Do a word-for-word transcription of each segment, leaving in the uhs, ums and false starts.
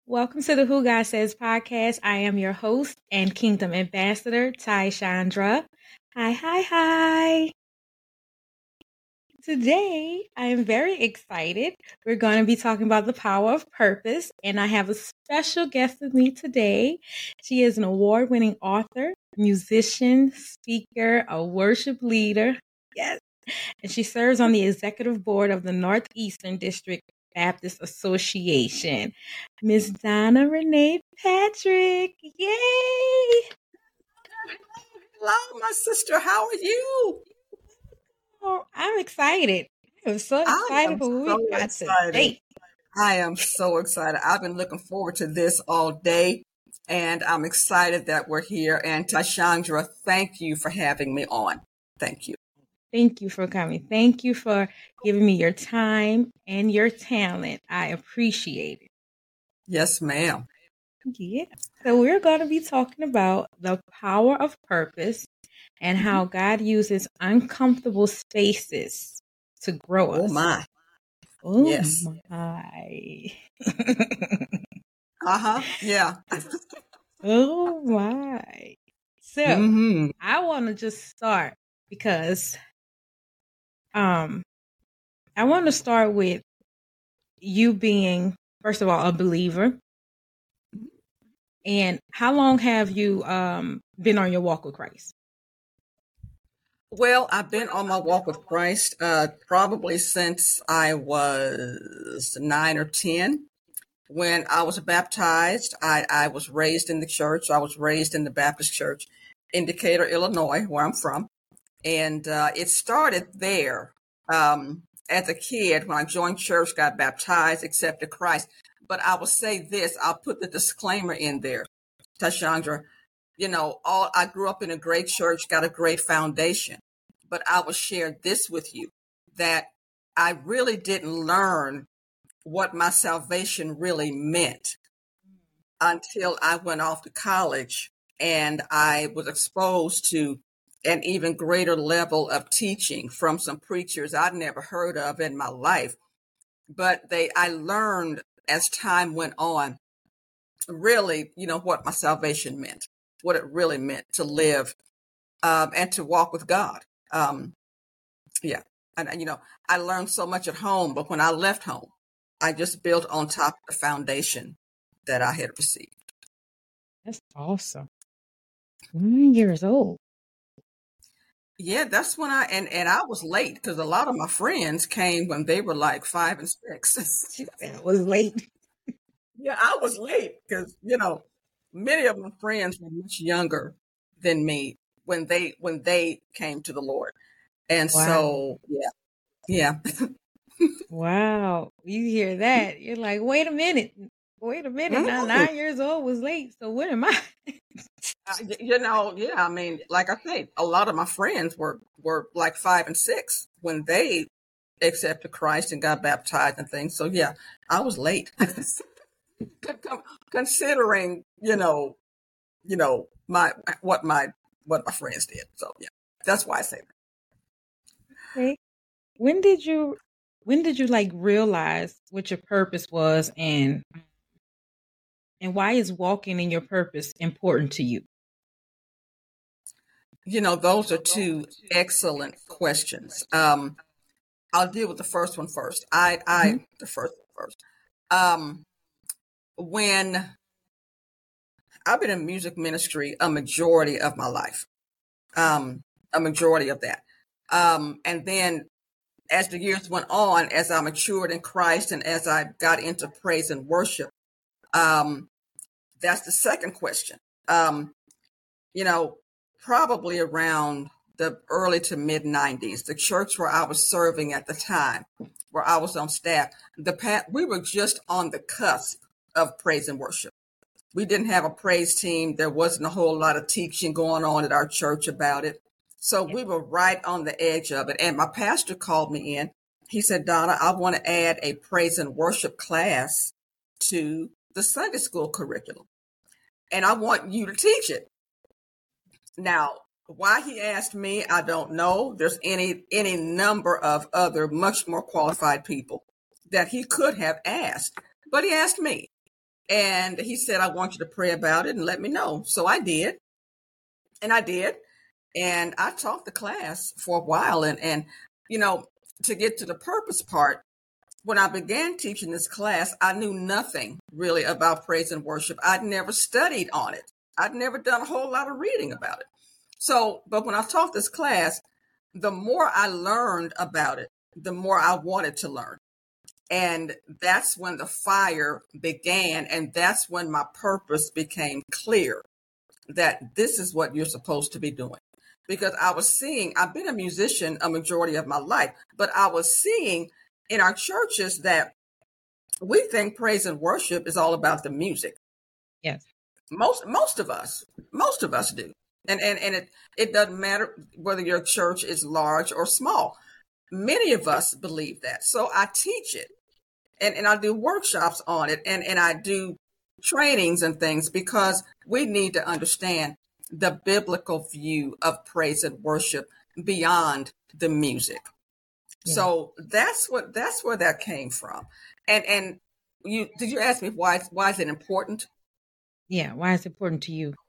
Welcome to the Who God Says podcast. I am your host and Kingdom Ambassador, Ty Chandra. Hi, hi, hi. Today, I am very excited. We're going to be talking about the power of purpose, and I have a special guest with me today. She is an award-winning author, musician, speaker, a worship leader. Yes. And she serves on the executive board of the Northeastern District Baptist Association. Miss Donna Renee Patrick. Yay! Hello, my sister. How are you? Oh, I'm excited. I'm so I excited am for what so we got excited. today. I am so excited. I've been looking forward to this all day, and I'm excited that we're here. And Tashandra, thank you for having me on. Thank you. Thank you for coming. Thank you for giving me your time and your talent. I appreciate it. Yes, ma'am. Yeah. So we're going to be talking about the power of purpose and how God uses uncomfortable spaces to grow us. Oh, my. Oh, Yes. my. Uh-huh. Yeah. Oh, my. So mm-hmm. I want to just start because um, I want to start with you being, first of all, a believer. And how long have you um, been on your walk with Christ? Well, I've been on my walk with Christ uh, probably since I was nine or ten. When I was baptized, I, I was raised in the church. I was raised in the Baptist church in Decatur, Illinois, where I'm from. And uh, it started there um, as a kid when I joined church, got baptized, accepted Christ. But I will say this, I'll put the disclaimer in there, Tashandra. You know, all I grew up in a great church, got a great foundation. But I will share this with you, that I really didn't learn what my salvation really meant until I went off to college and I was exposed to an even greater level of teaching from some preachers I'd never heard of in my life. But they, I learned as time went on, really, you know, what my salvation meant, what it really meant to live um, and to walk with God. Um, yeah. And, you know, I learned so much at home, but when I left home, I just built on top of the foundation that I had received. That's awesome. Nine years old. Yeah, that's when I, and, and I was late because a lot of my friends came when they were like five and six. I was late. Yeah, I was late because, you know, many of my friends were much younger than me when they, when they came to the Lord. And Wow. so, yeah, yeah. Wow. You hear that. You're like, wait a minute. Wait a minute. Now, Mhm. nine years old was late. So what am I? Uh, y- you know, yeah, I mean, like I say, a lot of my friends were, were like five and six when they accepted Christ and got baptized and things. So yeah, I was late. Con- Considering, you know, you know, my, what my, what my friends did. So yeah, that's why I say that. Okay. When did you, when did you like realize what your purpose was and, and why is walking in your purpose important to you? You know, those are two excellent questions. Um, I'll deal with the first one first. I, I, Mhm. the first one first. Um, when I've been in music ministry a majority of my life, um, a majority of that. Um, and then as the years went on, as I matured in Christ and as I got into praise and worship, um, that's the second question. Um, you know, probably around the early to mid nineties, the church where I was serving at the time, where I was on staff, the pat, we were just on the cusp of praise and worship. We didn't have a praise team. There wasn't a whole lot of teaching going on at our church about it. So we were right on the edge of it. And my pastor called me in. He said, Donna, I want to add a praise and worship class to the Sunday school curriculum. And I want you to teach it. Now, why he asked me, I don't know. There's any any number of other much more qualified people that he could have asked, but he asked me. And he said, I want you to pray about it and let me know. So I did. And I did. And I taught the class for a while. And, and, you know, to get to the purpose part, when I began teaching this class, I knew nothing really about praise and worship. I'd never studied on it. I'd never done a whole lot of reading about it. So, but when I taught this class, the more I learned about it, the more I wanted to learn. And that's when the fire began. And that's when my purpose became clear that this is what you're supposed to be doing. Because I was seeing, I've been a musician a majority of my life, but I was seeing in our churches that we think praise and worship is all about the music. Yes. Most, most of us, most of us do. And, and, and it, it doesn't matter whether your church is large or small. Many of us believe that. So I teach it and, and I do workshops on it and, and I do trainings and things because we need to understand the biblical view of praise and worship beyond the music. Yeah. So that's what that's where that came from. And and you did you ask me why why is it important? Yeah, why is it important to you?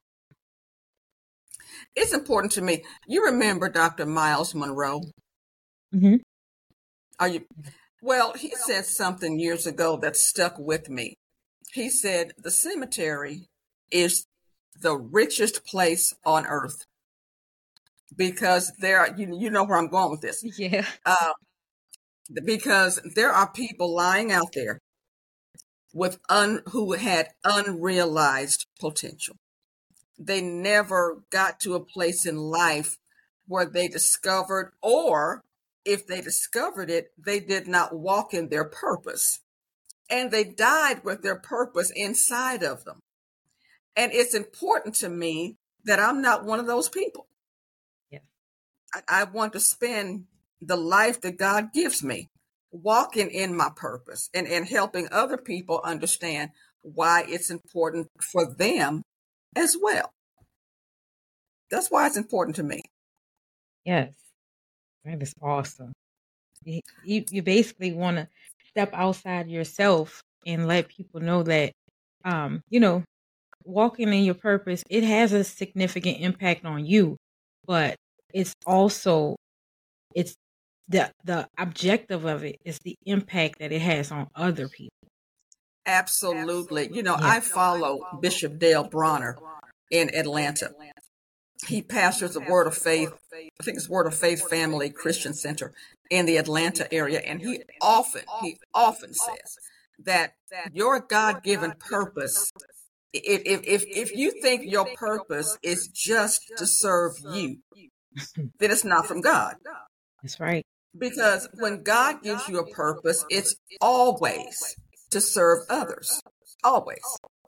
It's important to me. You remember Doctor Miles Monroe? Mm-hmm. Are you? Well, he said something years ago that stuck with me. He said the cemetery is the richest place on earth because there are, you, you know where I'm going with this. Yeah. Uh, because there are people lying out there with un, who had unrealized potential. They never got to a place in life where they discovered, or if they discovered it, they did not walk in their purpose. And they died with their purpose inside of them. And it's important to me that I'm not one of those people. Yeah. I, I want to spend the life that God gives me walking in my purpose and, and helping other people understand why it's important for them as well. That's why it's important to me. Yes. That is awesome. You, you, you basically want to step outside yourself and let people know that, um, you know, walking in your purpose, it has a significant impact on you, but it's also, it's the, the objective of it is the impact that it has on other people. Absolutely. You know, Yeah. I follow Bishop Dale Bronner in Atlanta. He pastors the Word of Faith, I think it's Word of Faith Family Christian Center in the Atlanta area. And he often, he often says that your God-given purpose, if, if, if, if you think your purpose is just to serve you, then it's not from God. That's right. Because when God gives you a purpose, it's always to serve others. Always.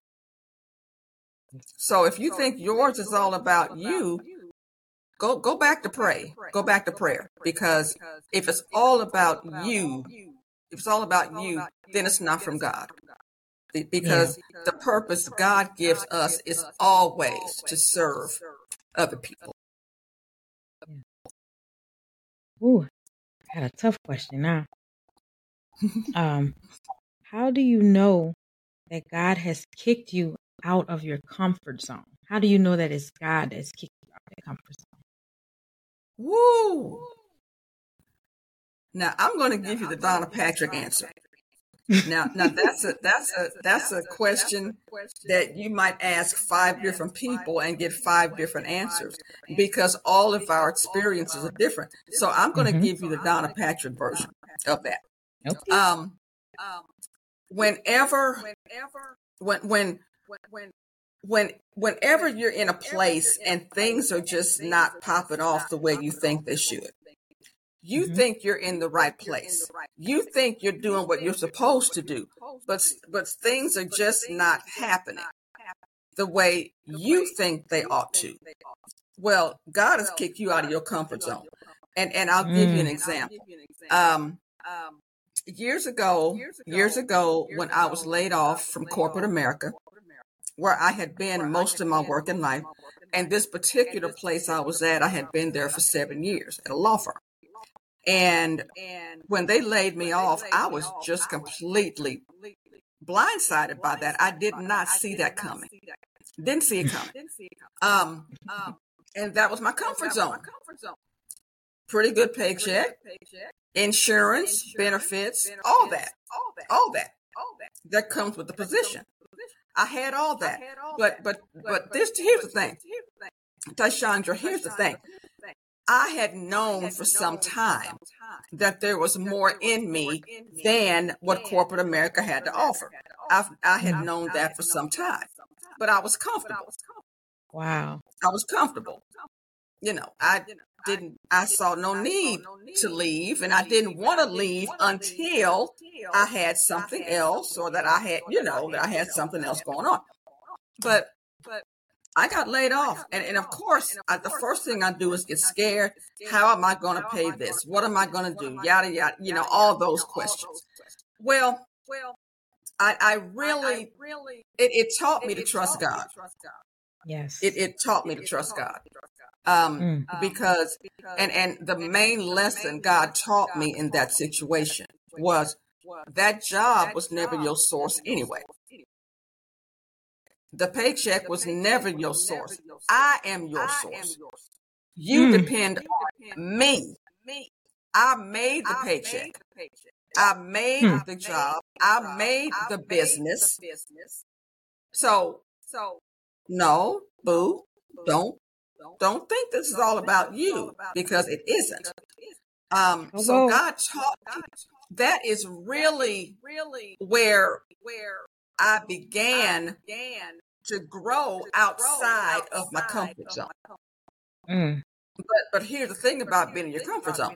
So if you think yours is all about you, go go back to pray. Go back to prayer. Because if it's all about you, if it's all about you, then it's not from God. Because yeah. the purpose God gives us is always to serve other people. Ooh, I got a tough question now. um, how do you know that God has kicked you out of your comfort zone? How do you know that it's God that's kicked you out of your comfort zone? Woo! Now I'm going to give you the Donna Patrick answer. Now, now that's a that's a that's a question that you might ask five different people and get five different answers because all of our experiences are different. So I'm going to mm-hmm. give you the Donna Patrick version of that. Okay. Um, whenever, when when when when whenever you're in a place and things are just not popping off the way you think they should. You mm-hmm. think you're in the right place. You think you're doing what you're supposed to do, but but things are just not happening the way you think they ought to. Well, God has kicked you out of your comfort zone. And and I'll mm. give you an example. Um, years ago, years ago, when I was laid off from corporate America, where I had been most of my working life, and this particular place I was at, I had been there for seven years at a law firm. And when they laid me off, I was just completely blindsided by that. I did not see that coming. Didn't see it coming. Um, and that was my comfort zone. Pretty good paycheck, insurance, benefits, all that, all that, that comes with the position. I had all that, but but but this here's the thing, Tashandra. Here's the thing. I had known for some time that there was more in me than what corporate America had to offer. I I had known that for some time, but I was comfortable. Wow. I was comfortable. You know, I didn't, I saw no need to leave, and I didn't want to leave until I had something else, or that I had, you know, that I had something else going on. But I got laid off. And, and of course, I, the first thing I do is get scared. How am I going to pay this? What am I going to do? Yada, yada, you know, all those questions. Well, I, I really, it, it taught me to trust God. Yes. It, it taught me to trust God. Um, mm. because, and, and the main lesson God taught me in that situation was that job was never your source anyway. The paycheck was never your source. I am your source. You mm. depend on me. I made the paycheck. I made mm. the job. I made the business. So, no, boo, don't. Don't think this is all about you, because it isn't. Um, so God taught me. That is really, really where where I began to grow outside of my comfort zone. Mm. But but here's the thing about being in your comfort zone.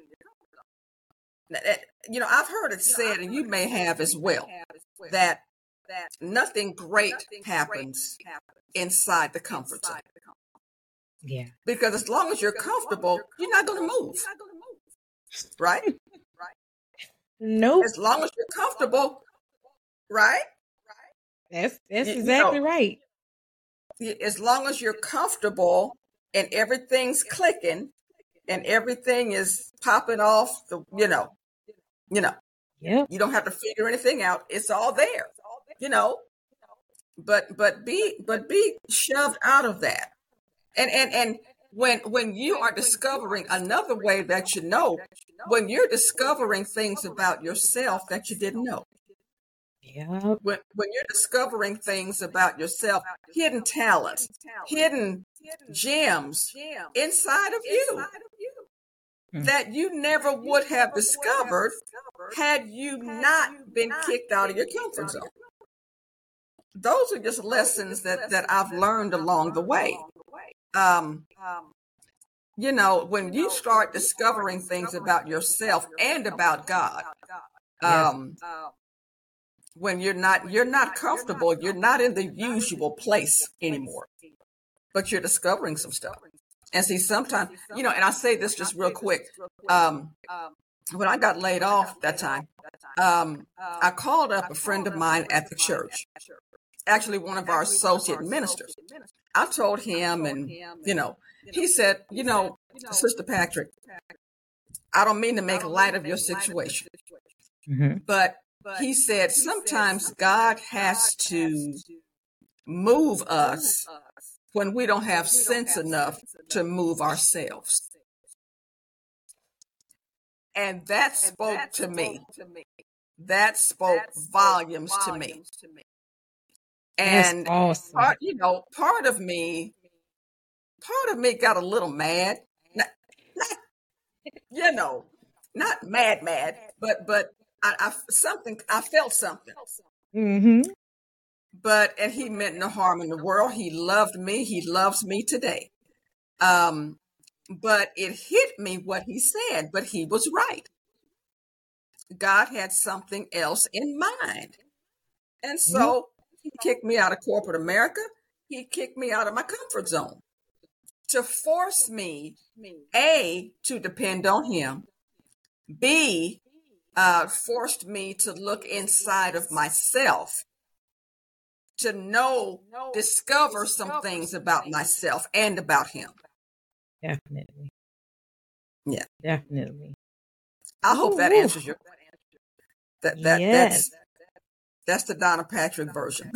You know, I've heard it said, and you may have as well, that nothing great happens inside the comfort zone. Yeah. Because as long as you're comfortable, you're not going to move. Right? Nope. As long as you're comfortable, right? That's that's you, exactly you know, right. As long as you're comfortable and everything's clicking and everything is popping off the, you know, you know, yeah. You don't have to figure anything out. It's all there, you know. But but be but be shoved out of that. And and and when when you are discovering another way that you know, when you're discovering things about yourself that you didn't know. Yeah. When when you're discovering things about yourself, hidden talents, hidden gems inside of you that you never would have discovered had you not been kicked out of your comfort zone. Those are just lessons that, that I've learned along the way. Um, you know, when you start discovering things about yourself and about God, um, when you're not, you're not comfortable, you're not in the usual place anymore, but you're discovering some stuff. And see, sometimes, you know, and I say this just real quick. Um, when I got laid off that time, um, I called up a friend of mine at the church, actually one of our associate ministers. I told him, and, you know, he said, you know, Sister Patrick, I don't mean to make light of your situation, mm-hmm. but he said, sometimes God has to move us when we don't have sense enough to move ourselves. And that spoke to me. That spoke volumes to me. And, awesome. part, you know, part of me, part of me got a little mad. Not, not you know, not mad, mad, but, but I, I something, I felt something. Mm-hmm. But, and he meant no harm in the world. He loved me. He loves me today. Um, but it hit me what he said, but he was right. God had something else in mind. And so he kicked me out of corporate America. He kicked me out of my comfort zone to force me, A, to depend on him, B, uh, forced me to look inside of myself, to know, discover some things about myself and about him. Definitely. Yeah. Definitely. I hope that answers your question. That, that, yes. That's, That's the Donna Patrick version.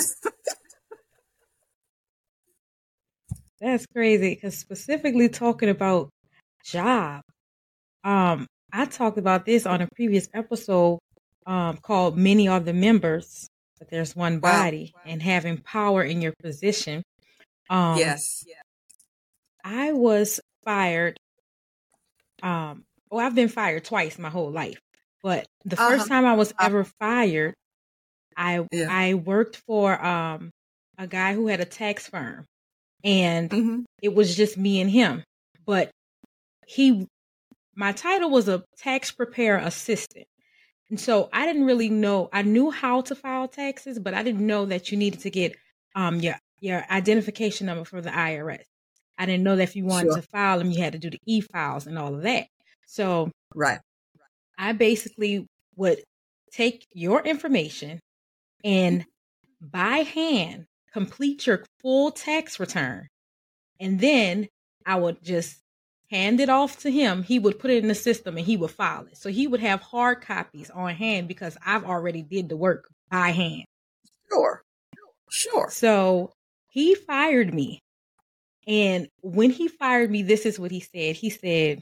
That's crazy. Because specifically talking about job, um, I talked about this on a previous episode um, called Many Are the Members, but there's one Wow. body, and having power in your position. Um, Yes. I was fired. Um, well, I've been fired twice my whole life, but the first Uh-huh. time I was ever fired, I Yeah. I worked for um a guy who had a tax firm, and Mhm. it was just me and him. But he, my title was a tax preparer assistant, and so I didn't really know. I knew how to file taxes, but I didn't know that you needed to get um your your identification number for the I R S. I didn't know that if you wanted Sure. to file them, you had to do the e-files and all of that. So Right. I basically would take your information and by hand complete your full tax return. And then I would just hand it off to him. He would put it in the system and he would file it. So he would have hard copies on hand because I've already did the work by hand. Sure. Sure. So he fired me. And when he fired me, this is what he said. He said,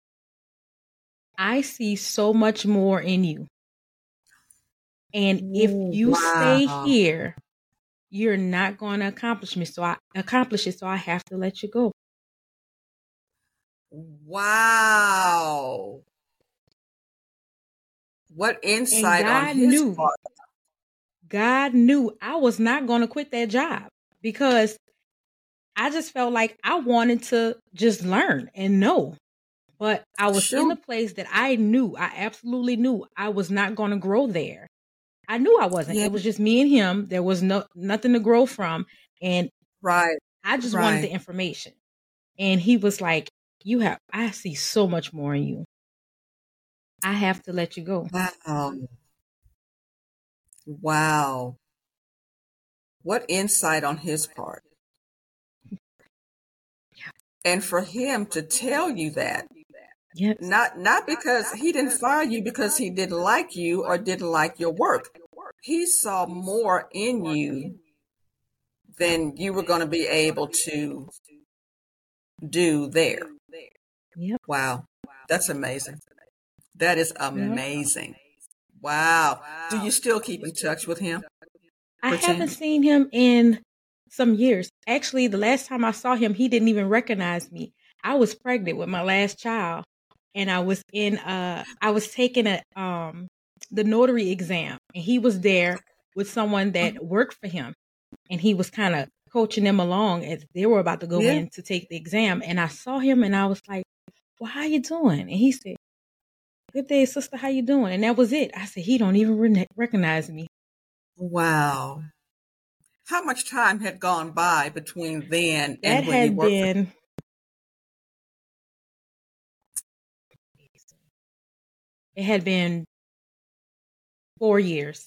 I see so much more in you. And if you Wow. stay here, you're not going to accomplish me. So I accomplish it. So I have to let you go. Wow. What And insight on God his knew, part. God knew I was not going to quit that job because I just felt like I wanted to just learn and know. But I was in Sure. a place that I knew, I absolutely knew I was not going to grow there. I knew I wasn't. Yeah. It was just me and him. There was no nothing to grow from. And Right. I just wanted the Right. information. And he was like, you have, I see so much more in you. I have to let you go. Wow. Wow. What insight on his part. And for him to tell you that, Yes. not not because he didn't fire you because he didn't like you or didn't like your work. He saw more in you than you were going to be able to do there. Yep. Wow. That's amazing. That is Yep. amazing. Wow. Do you still keep in touch with him? I Per haven't chance? seen him in some years. Actually, the last time I saw him, he didn't even recognize me. I was pregnant with my last child, and I was in uh I was taking a um the notary exam, and he was there with someone that worked for him, and he was kind of coaching them along as they were about to go Yeah. in to take the exam. And I saw him, and I was like, "Well, how you doing?" And he said, "Good day, sister. How you doing?" And that was it. I said, "He don't even re- recognize me." Wow. How much time had gone by between then That and when you had worked for him? been it had been four years.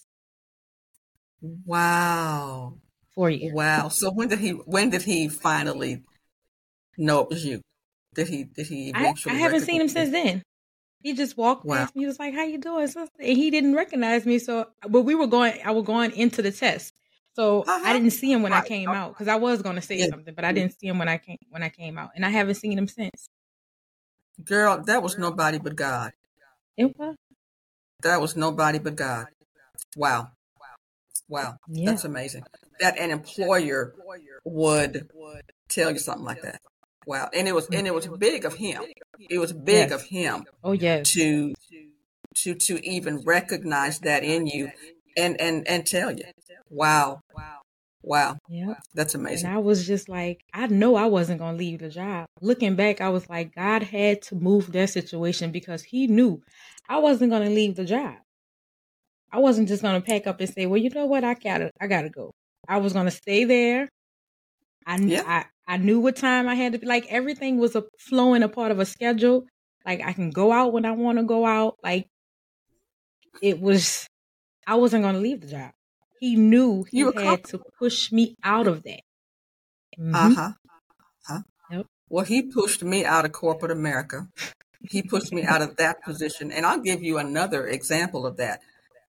Wow. Four years. Wow. So when did he when did he finally know it was you? Did he did he I, I eventually haven't seen him recognize since you? then. He just walked Wow. past me. He was like, "How you doing, sister?" And he didn't recognize me. So, but we were going. I was going into the test, so I Uh-huh. didn't see him when I Right. came out because I was going to say Yeah. something, but I didn't see him when I came when I came out, and I haven't seen him since. Girl, that was nobody but God. It was, That was nobody but God. Wow. Wow. yeah, That's amazing. That an employer would tell you something like that. Wow. And it was and it was big of him. It was big of yes, him oh yes, to to to even recognize that in you and and and tell you. Wow. Wow. yeah. That's And amazing. I was just like, I know I wasn't going to leave the job. Looking back, I was like, God had to move that situation because he knew I wasn't going to leave the job. I wasn't just going to pack up and say, well, you know what? I got to, I got to go. I was going to stay there. I, Yeah. I, I knew what time I had to be. Like everything was a flowing a part of a schedule. Like I can go out when I want to go out. Like it was, I wasn't going to leave the job. He knew he You were had to comfortable. push me out of that. Mm-hmm. Uh-huh. Huh? Yep. Well, he pushed me out of corporate America. He pushed me out of that position. And I'll give you another example of that.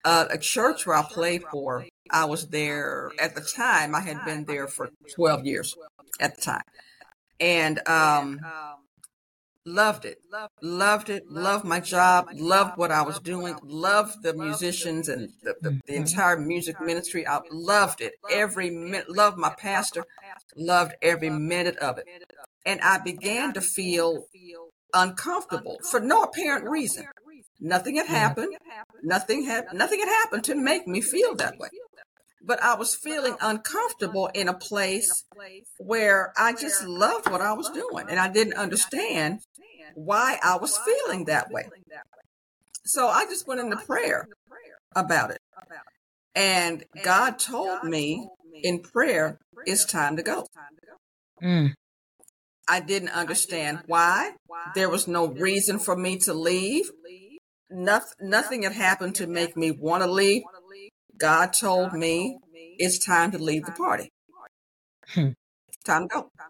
uh, a church where I played for. I was there at the time. I had been there for twelve years at the time, and um, loved it, loved it, loved my job, loved what I was doing, loved the musicians and the, the, the entire music ministry. I loved it every minute. Loved my pastor, loved every minute of it, and I began to feel uncomfortable for no apparent reason. Nothing had happened. Nothing had nothing had happened to make me feel that way. But I was feeling uncomfortable in a place where I just loved what I was doing, and I didn't understand why I was feeling that way. So I just went into prayer about it. And God told me in prayer, it's time to go. Mm. I didn't understand why. There was no reason for me to leave. Nothing, nothing had happened to make me want to leave. God told me it's time to leave the party. Hmm. Time to go.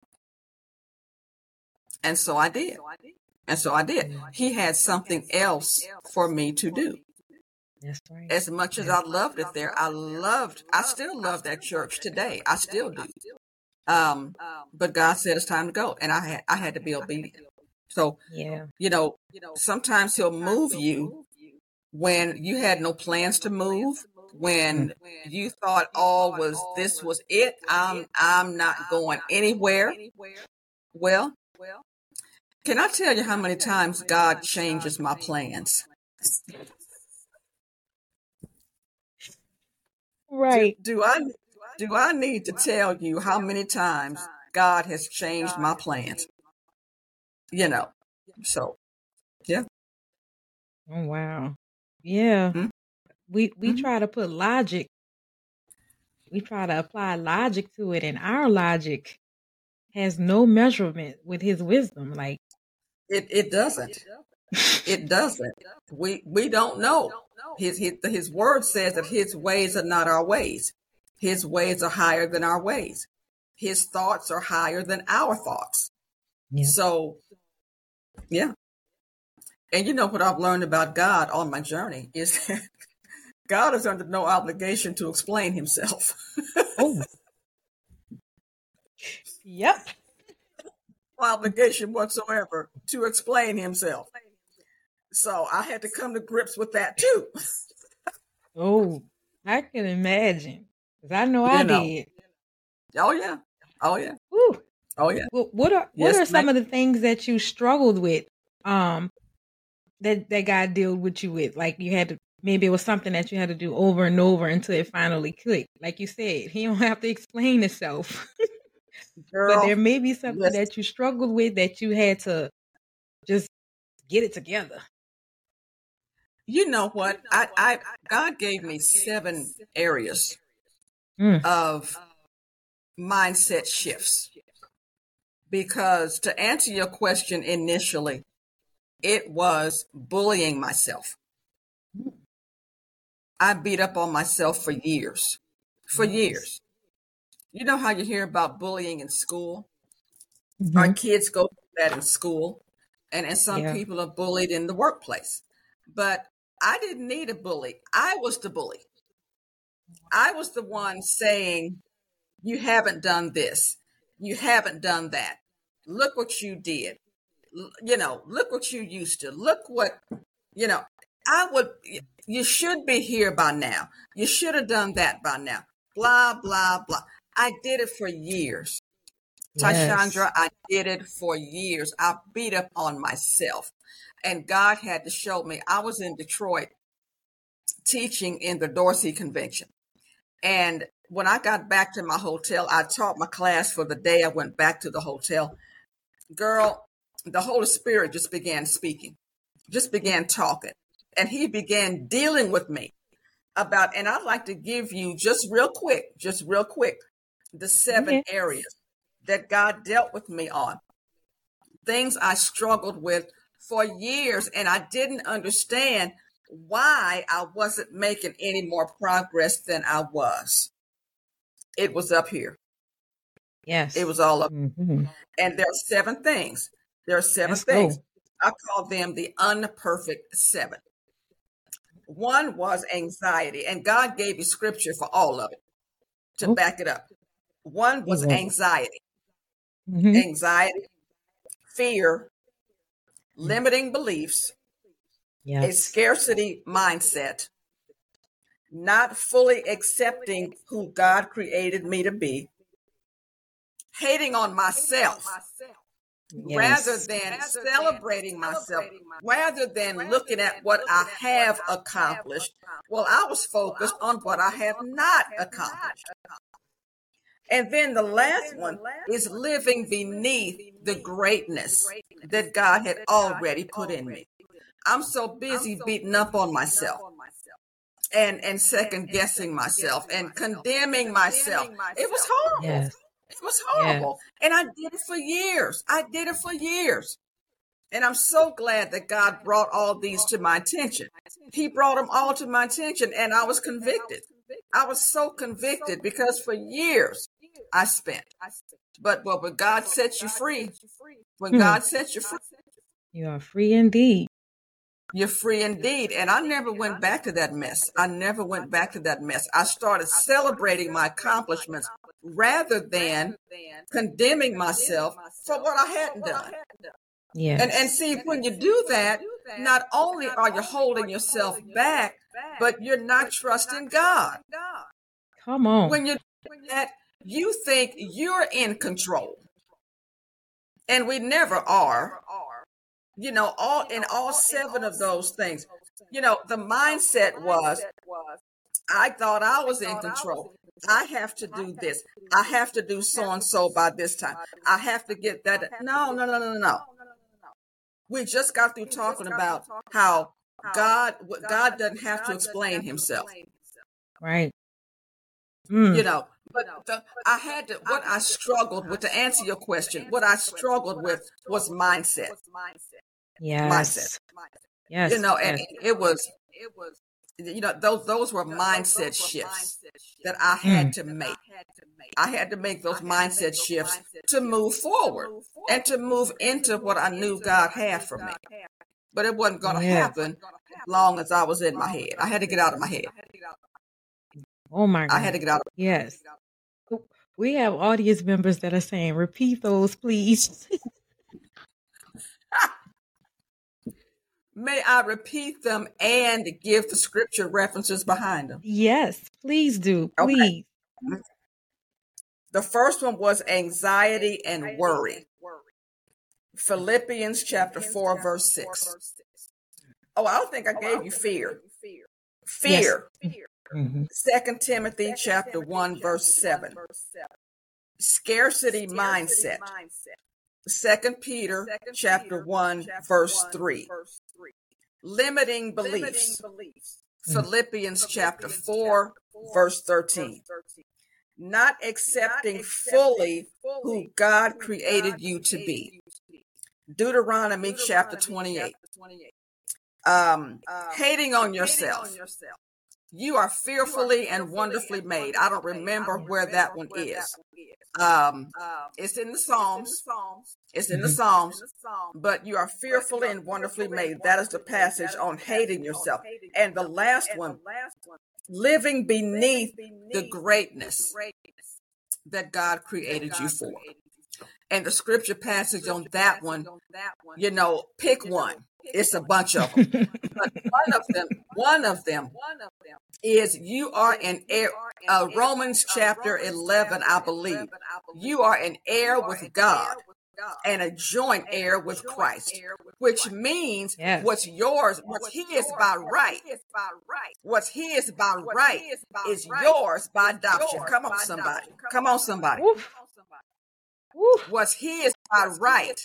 And so I did. And so I did. He had something else for me to do. That's right. As much as I loved it there, I loved, I still love that church today. I still do. Um, but God said it's time to go. And I had, I had to be obedient. So, Yeah. you know, sometimes he'll move you when you had no plans to move, when you thought all was, this was it. I'm, I'm not going anywhere. Well, can I tell you how many times God changes my plans? Right. Do, do I, do I need to tell you how many times God has changed my plans? You know, so, yeah. Oh, wow. Yeah. Mm-hmm. We we Mm-hmm. try to put logic. We try to apply logic to it, and our logic has no measurement with his wisdom. Like It it doesn't. It doesn't. We we don't know. His his his word says that his ways are not our ways. His ways are higher than our ways. His thoughts are higher than our thoughts. Yeah. So, yeah. And you know what I've learned about God on my journey is that God is under no obligation to explain himself. Oh. Yep. No obligation whatsoever to explain himself. So I had to come to grips with that too. Oh, I can imagine. 'Cause I know I You know. did. Oh yeah. Oh yeah. Woo. Oh yeah. Well, what are what Yes, are some ma'am. of the things that you struggled with? Um, that that God dealt with you with, like you had to. Maybe it was something that you had to do over and over until it finally clicked. Like you said, he don't have to explain himself. But there Girl, may be something listen. that you struggled with that you had to just get it together. You know what? I, I God gave me seven areas Mm. of mindset shifts. Because to answer your question initially, it was bullying myself. I beat up on myself for years. For Yes. years. You know how you hear about bullying in school? Mhm. Our kids go through that in school, and, and some Yeah. people are bullied in the workplace. But I didn't need a bully. I was the bully. I was the one saying, you haven't done this. You haven't done that. Look what you did. L- You know, look what you used to. Look what, you know, I would, you should be here by now. You should have done that by now. Blah, blah, blah. I did it for years. Yes. Tashandra, I did it for years. I beat up on myself. And God had to show me. I was in Detroit teaching in the Dorsey Convention. And when I got back to my hotel, I taught my class for the day. I went back to the hotel. Girl, the Holy Spirit just began speaking, just began talking. And he began dealing with me about, and I'd like to give you just real quick, just real quick, the seven Yeah. areas that God dealt with me on. Things I struggled with for years, and I didn't understand why I wasn't making any more progress than I was. It was up here. Yes. It was all up. Mhm. And there are seven things. There are seven Let's things. go. I call them the unperfect seven. One was anxiety, and God gave you scripture for all of it to Oh, back it up. One he was was. anxiety, Mm-hmm. anxiety, fear, Mm. limiting beliefs, a Yes. scarcity mindset, not fully accepting who God created me to be, hating on myself rather Yes. than celebrating myself, rather than looking at what I have accomplished. Well, I was focused on what I have not accomplished. And then the last one is living beneath the greatness that God had already put in me. I'm so busy beating up on myself and, and second guessing myself and condemning myself. It was horrible. Yes. It was Yes. horrible. And I did it for years. I did it for years. And I'm so glad that God brought all these to my attention. He brought them all to my attention, and I was convicted. I was so convicted because for years I spent. But, but when God sets you free, when Hmm. God sets you free, You are free indeed. you're free indeed. And I never went back to that mess. I never went back to that mess. I started celebrating my accomplishments rather than condemning myself for what I hadn't done. Yes. And and see, when you do that, not only are you holding yourself back, but you're not trusting God. Come on. When you do that, you think you're in control. And we never are. You know, all in all seven of those things. You know, the mindset was, I thought I was in control. I have to do this. I have to do so and so by this time. I have to get that. No, no, no, no, no, no. We just got through talking about how God, God doesn't have to explain himself. Right. Mm. You know, but the, I had to, what I struggled with, to answer your question, what I struggled with was mindset. Yes. Mindset. Yes. You know, and Yes. it was, you know, those, those were mindset shifts that I had Mm. to make. I had to make those mindset shifts to move forward and to move into what I knew God had for me. But it wasn't going to Yes. happen as long as I was in my head. I had to get out of my head. Oh my I had God. to get out of Yes. We have audience members that are saying, repeat those, please. May I repeat them and give the scripture references behind them? Yes, please do. Okay. Please. The first one was anxiety and worry. Philippians chapter four, verse six. Oh, I don't think I gave you fear. Fear. Yes. Mm-hmm. Second Timothy chapter one, verse seven. Scarcity mindset. Second Peter chapter one, verse three. Limiting beliefs. Philippians chapter four, verse thirteen. Not accepting fully who God created you to be. Deuteronomy chapter twenty-eight. Um, hating on yourself. You are fearfully and wonderfully made. I don't remember where that one is. Um, it's in the Psalms. It's in the Psalms. But you are fearfully and wonderfully made. That is the passage on hating yourself. And the last one, living beneath the greatness that God created you for. And the scripture passage on that one, you know, pick one. It's a bunch of them. But one of them, one of them is you are an heir, uh, Romans chapter eleven, I believe. You are an heir with God and a joint heir with Christ, which means Yes. what's yours, what's his by right, what's his by right is yours by adoption. Come on, somebody. Come on, somebody. Woof. Woof. What's his by right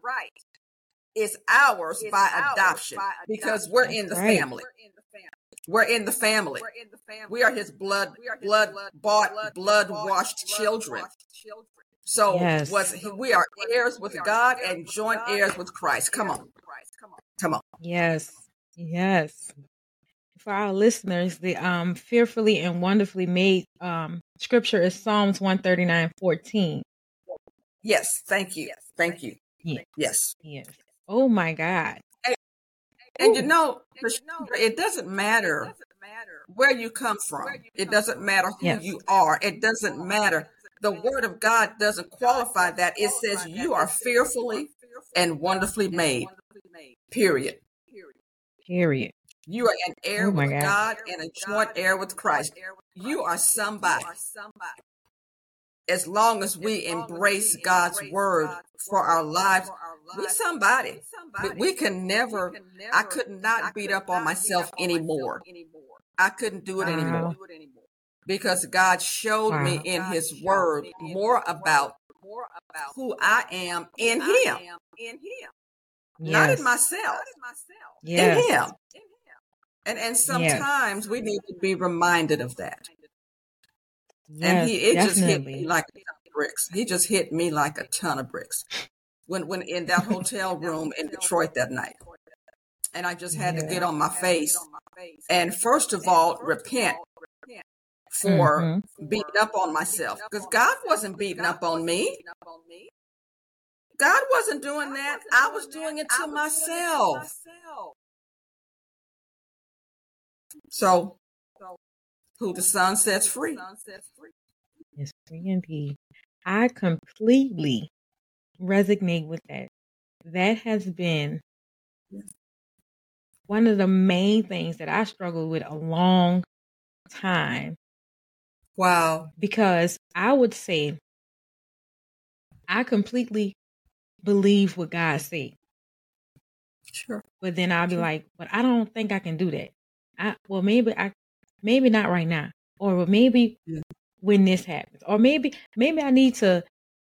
is ours by adoption, because we're in the Right. family. We're in the family. We are his blood, blood bought, blood washed children. So Yes. what's he, we are heirs with God and joint heirs with Christ. Come on. Come on. Yes. Yes. For our listeners, the um fearfully and wonderfully made um scripture is Psalms one thirty-nine, fourteen. Yes. Thank you. Thank you. Yes. Yes. Yes. Oh my God. And you know, it doesn't matter where you come from. It doesn't matter who Yes. you are. It doesn't matter. The word of God doesn't qualify that. It says you are fearfully and wonderfully made. Period. Period. You are an heir Oh my with God. God and a joint heir with Christ. You are somebody. As long as we embrace God's word for our lives, we somebody. But we can never, I could not beat up on myself anymore. I couldn't do it anymore. Wow. Because God showed me Wow. in his word more about who I am in him. Not in Yes. myself, in Yes. him. And and Yes. sometimes we need to be reminded of that. And Yes. he it just hit me Definitely. like a ton of bricks. He just hit me like a ton of bricks. When when in that hotel room in Detroit that night. And I just had to Yeah. get on my face and first of all repent for Mm-hmm. beating up on myself. Because God wasn't beating up on me. God wasn't doing that. I was doing it to myself. So who the Son sets free. It's free indeed. I completely resonate with that. That has been one of the main things that I struggled with a long time, Wow. because I would say I completely believe what God said, Sure. but then I'll be Sure. like, but I don't think I can do that. I well maybe I maybe not right now, or well, maybe Yeah. when this happens, or maybe maybe I need to.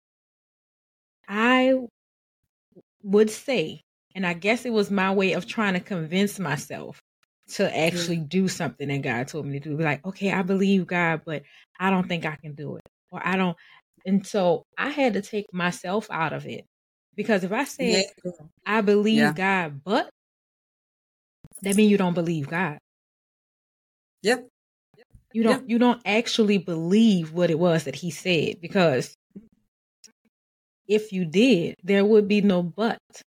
I would say, and I guess it was my way of trying to convince myself to actually do something that God told me to do. Be like, okay, I believe God, but I don't think I can do it, or I don't. And so I had to take myself out of it, because if I Yeah. said I believe Yeah. God, but that means you don't believe God. Yep. You Yeah. don't. You don't actually believe what it was that He said, because if you did, there would be no but.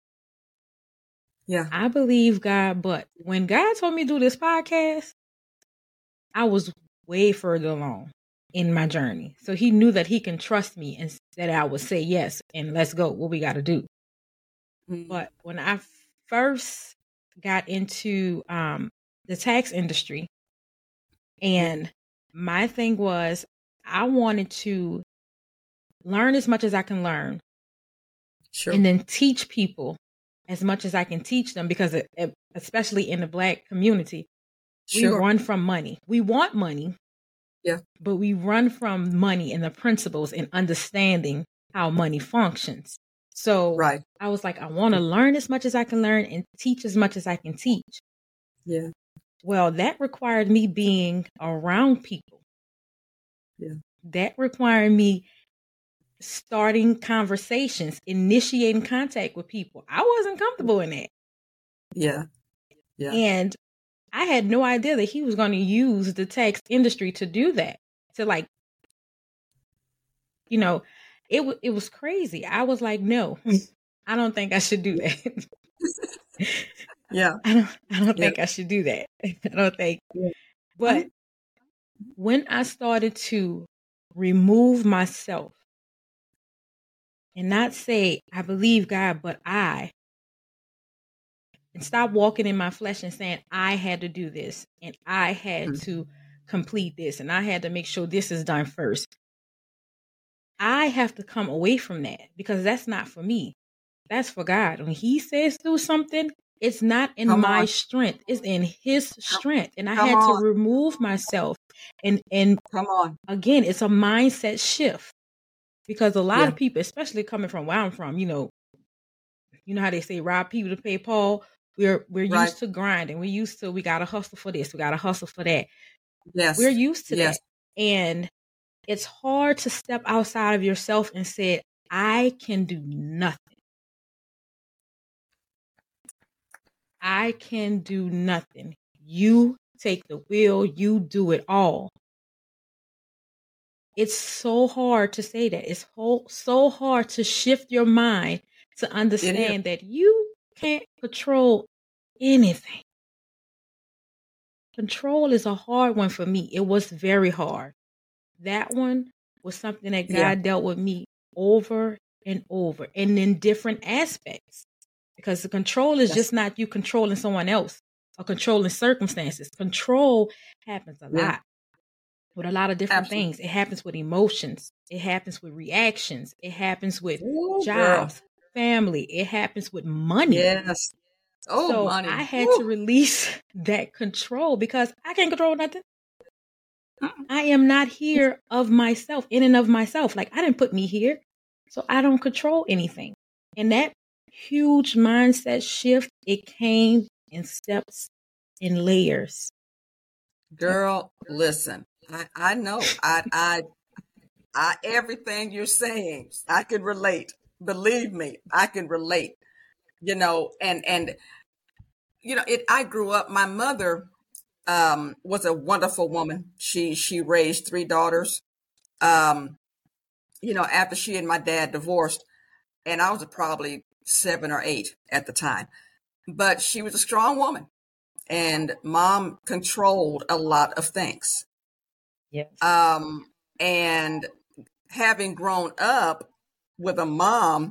Yeah. I believe God, but when God told me to do this podcast, I was way further along in my journey. So He knew that He can trust me and that I would say yes and let's go, what we got to do. Mm. But when I first got into um, the tax industry, and my thing was I wanted to learn as much as I can learn, Sure. and then teach people as much as I can teach them, because it, it, especially in the Black community, we Sure. run from money. We want money. Yeah. But we run from money and the principles and understanding how money functions. So Right. I was like, I want to learn as much as I can learn and teach as much as I can teach. Yeah. Well, that required me being around people. Yeah. That required me starting conversations, initiating contact with people. I wasn't comfortable in that. Yeah. Yeah. And I had no idea that He was going to use the tax industry to do that. To like, you know, it was it was crazy. I was like, no, I don't think I should do that. Yeah. I don't I don't Yeah. think I should do that. I don't think. Yeah. But when I started to remove myself and not say I believe God, but I, and stop walking in my flesh and saying I had to do this and I had Mhm. to complete this and I had to make sure this is done first. I have to come away from that, because that's not for me. That's for God. When He says do something, it's not in Come my on. strength. It's in His strength. And I Come had to on. remove myself. And and Come on. again, it's a mindset shift, because a lot Yeah. of people, especially coming from where I'm from, you know, you know how they say rob Peter to pay Paul. We're we're Right. used to grinding. We're used to we gotta hustle for this. We gotta hustle for that. Yes. We're used to Yes. that. And it's hard to step outside of yourself and say, I can do nothing. I can do nothing. You take the wheel, you do it all. It's so hard to say that. It's ho- so hard to shift your mind to understand that you can't control anything. Control is a hard one for me. It was very hard. That one was something that Yeah. God dealt with me over and over and in different aspects. Because the control is Yes. just not you controlling someone else or controlling circumstances. Control happens a Yeah. lot with a lot of different Absolutely. things. It happens with emotions. It happens with reactions. It happens with Ooh, girl. jobs, family. It happens with money. Yes. Oh, So money. I had Woo. to release that control because I can't control nothing. Mm-mm. I am not here of myself, in and of myself. Like, I didn't put me here, so I don't control anything. And that huge mindset shift, it came in steps and layers. Girl, listen. I, I know. I, I, I, everything you're saying, I can relate. Believe me, I can relate. You know, and and you know, it. I grew up. My mother um, was a wonderful woman. She she raised three daughters. Um, you know, after she and my dad divorced, and I was probably seven or eight at the time. But she was a strong woman, and mom controlled a lot of things. Yes. Um, and having grown up with a mom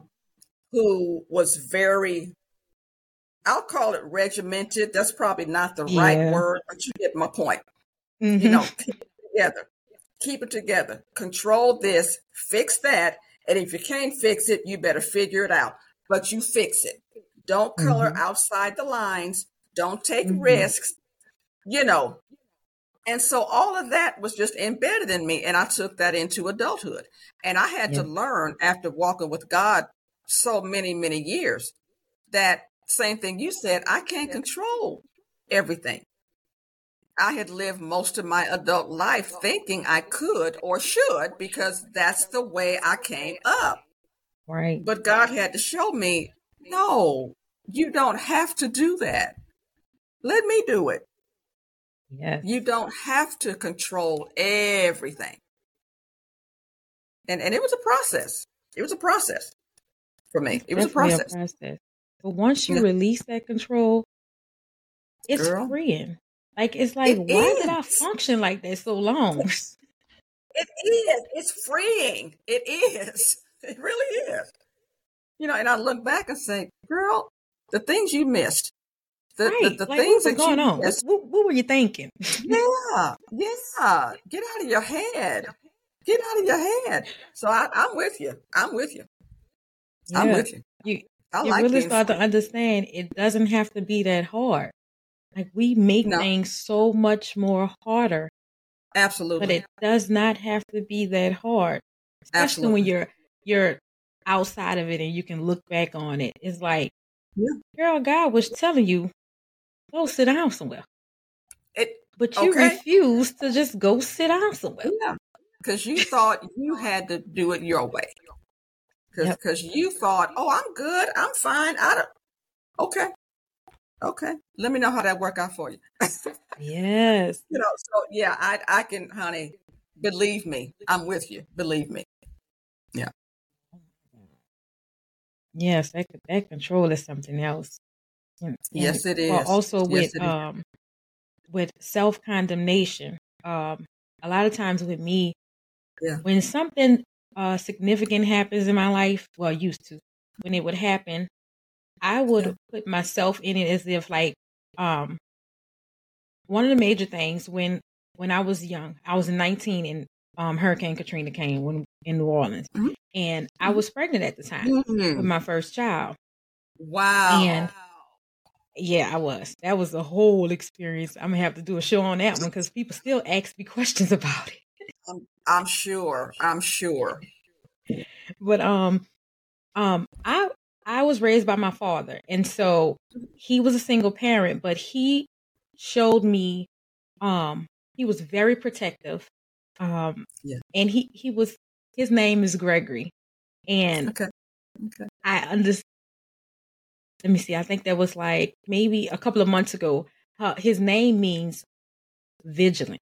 who was very, I'll call it regimented. That's probably not the right Yeah. word, but you get my point. Mm-hmm. You know, keep it together, keep it together, control this, fix that. And if you can't fix it, you better figure it out, but you fix it. Don't color Mm-hmm. outside the lines. Don't take Mm-hmm. risks, you know. And so all of that was just embedded in me. And I took that into adulthood. And I had Yeah. to learn after walking with God so many, many years that same thing you said, I can't control everything. I had lived most of my adult life thinking I could or should because that's the way I came up. Right. But God had to show me, no, you don't have to do that. Let me do it. Yes. You don't have to control everything. And and it was a process. It was a process for me. It's It was a definitely a process. process. But once you Yeah, release that control, it's girl. freeing. Like, it's like, It why did I is. function like that so long? It is. It's freeing. It is. It really is. You know, and I look back and say, girl, the things you missed, the the, Right. the Like, what things was that going you on? What, missed, what, what were you thinking? yeah, yeah. Get out of your head. Get out of your head. So I, I'm with you. I'm with you. I'm Yeah. with you. You I you like really being start to free. understand it doesn't have to be that hard. Like, we make No, things so much more harder, but absolutely. it does not have to be that hard. Especially when Absolutely. you're you're outside of it and you can look back on it. It's like, Yeah. girl, God was telling you, go sit down somewhere. It But you okay. refuse to just go sit down somewhere. Yeah. Because you thought you had to do it your way. Because Yep. because you thought, oh, I'm good. I'm fine. I don't. Okay. Okay. Let me know how that work out for you. Yes. You know. So yeah, I I can, honey. Believe me, I'm with you. Believe me. Yeah. Yes, that that control is something else. And, and Yes, it uh, is. also Yes, with it is. um with self condemnation. Um, a lot of times with me, Yeah. when something uh significant happens in my life, well, used to, when it would happen, I Yeah. would put myself in it as if like um one of the major things when when I was young, I was nineteen and um Hurricane Katrina came when in New Orleans, Mhm. and I was pregnant at the time with Mhm. my first child, Wow. and yeah, I was. That was a whole experience. I'm gonna have to do a show on that one because people still ask me questions about it. I'm, I'm sure. I'm sure. But um, um, I I was raised by my father, and so he was a single parent, but he showed me um he was very protective, um, Yeah. and he he was his name is Gregory, and Okay. Okay. I understand. Let me see. I think that was like maybe a couple of months ago. Uh, his name means vigilant.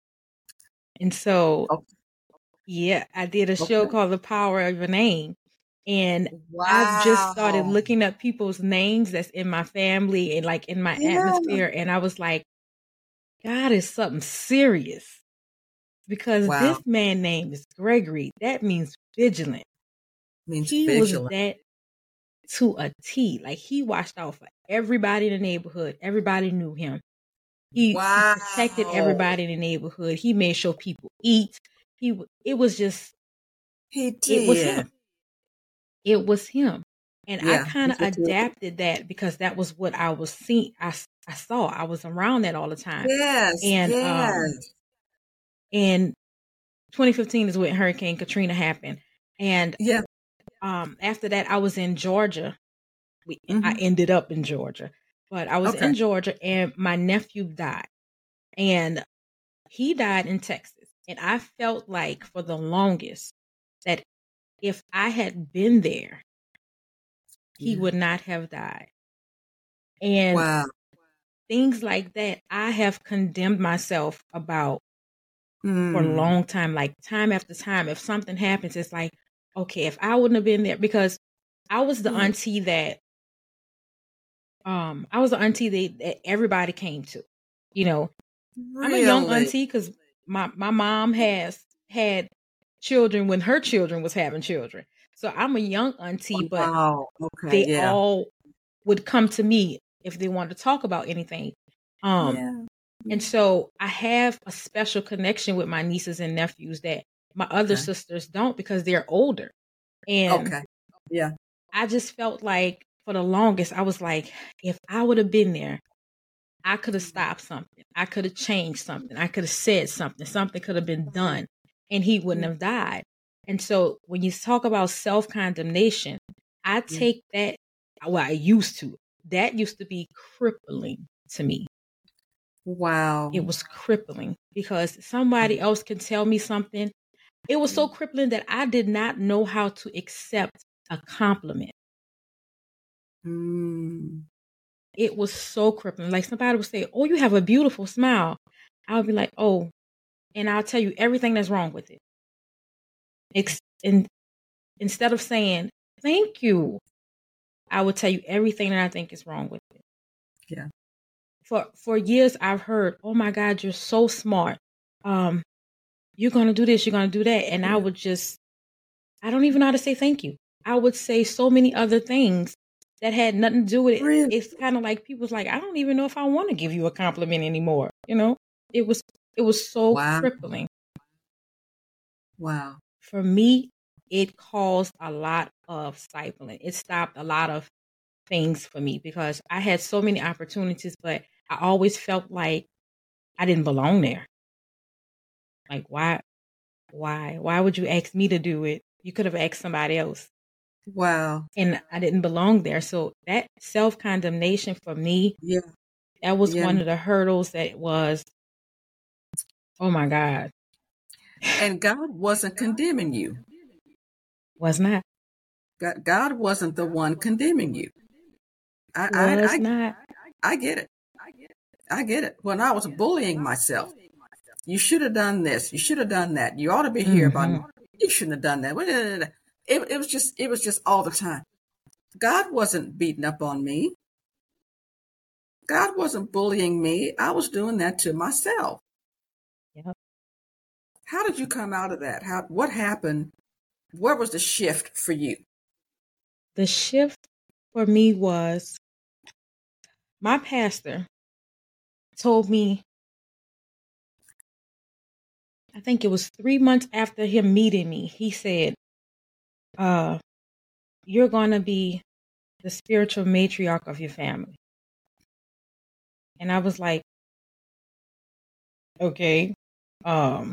And so, Okay. yeah, I did a show Okay. called The Power of a Name. And I've just started Wow. looking up people's names that's in my family and like in my Yeah. atmosphere. And I was like, God is something serious, because Wow. this man name is Gregory. That means vigilant. Means He was vigilant. that to a T. Like, he watched out for everybody in the neighborhood. Everybody knew him. He, he protected Wow. everybody in the neighborhood. He made sure people eat. He w- it was just He it was did. him. It was him. And I Yeah. kind of adapted that because that was what I was seeing. I, s- I saw. I was around that all the time. Yes. And um Yes. and twenty fifteen is when Hurricane Katrina happened. And Yeah. um after that I was in Georgia. We I Hmm. ended up in Georgia. But I was Okay. in Georgia and my nephew died. And he died in Texas. And I felt like for the longest that if I had been there, he Yeah. would not have died. And Wow. things like that, I have condemned myself about for a Mm. long time, like time after time. If something happens, it's like, okay, if I wouldn't have been there, because I was the Yeah. auntie that, um, I was the auntie that, that everybody came to. You know, I'm a young Really? auntie because my, my mom has had children when her children was having children. So I'm a young auntie, but Wow. Okay. they Yeah. all would come to me if they wanted to talk about anything. Um, Yeah. and Yeah. so I have a special connection with my nieces and nephews that my other Okay. sisters don't, because they're older. And Okay. Yeah. I just felt like for the longest, I was like, if I would have been there, I could have stopped something. I could have changed something. I could have said something. Something could have been done and he wouldn't Yeah. have died. And so when you talk about self condemnation, I Yeah. take that, well, I used to. That used to be crippling to me. Wow. It was crippling because somebody else can tell me something. It was so crippling that I did not know how to accept a compliment. Mm. It was so crippling. Like, somebody would say, "Oh, you have a beautiful smile." I would be like, "Oh," and I'll tell you everything that's wrong with it. Ex- and instead of saying thank you, I would tell you everything that I think is wrong with it. Yeah. For for years, I've heard, "Oh my God, you're so smart. Um, you're gonna do this, you're gonna do that," and I Yeah. would just, I don't even know how to say thank you. I would say so many other things that had nothing to do with it. Really? It's kind of like people's like, I don't even know if I want to give you a compliment anymore. You know, it was it was so Wow. crippling Wow. for me. It caused a lot of stifling. It stopped a lot of things for me because I had so many opportunities, but I always felt like I didn't belong there. Like, why, why, why would you ask me to do it? You could have asked somebody else. Wow. And I didn't belong there. So that self condemnation for me, Yeah. that was Yeah. one of the hurdles that was, oh my God, And God wasn't condemning you. was not, God, God wasn't the one condemning you. I, I, was I, not. I get it. I get it. When I was bullying myself, you should have done this. You should have done that. You ought to be here by Mm-hmm. now. You shouldn't have done that. It, it was just, it was just all the time. God wasn't beating up on me. God wasn't bullying me. I was doing that to myself. Yep. How did you come out of that? How, what happened? Where was the shift for you? The shift for me was my pastor told me, I think it was three months after him meeting me, he said, uh, you're going to be the spiritual matriarch of your family. And I was like, okay, um,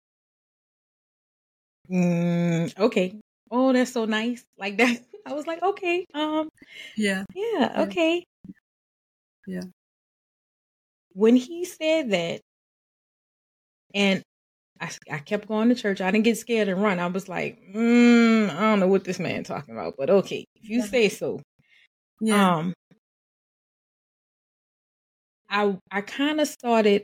mm, okay. Oh, that's so nice. Like that. I was like, okay, um, Yeah. yeah, Yeah. okay. Yeah. When he said that, and I, I kept going to church, I didn't get scared and run. I was like, mm, I don't know what this man talking about, but okay, if you say so. Yeah. Um, I I kind of started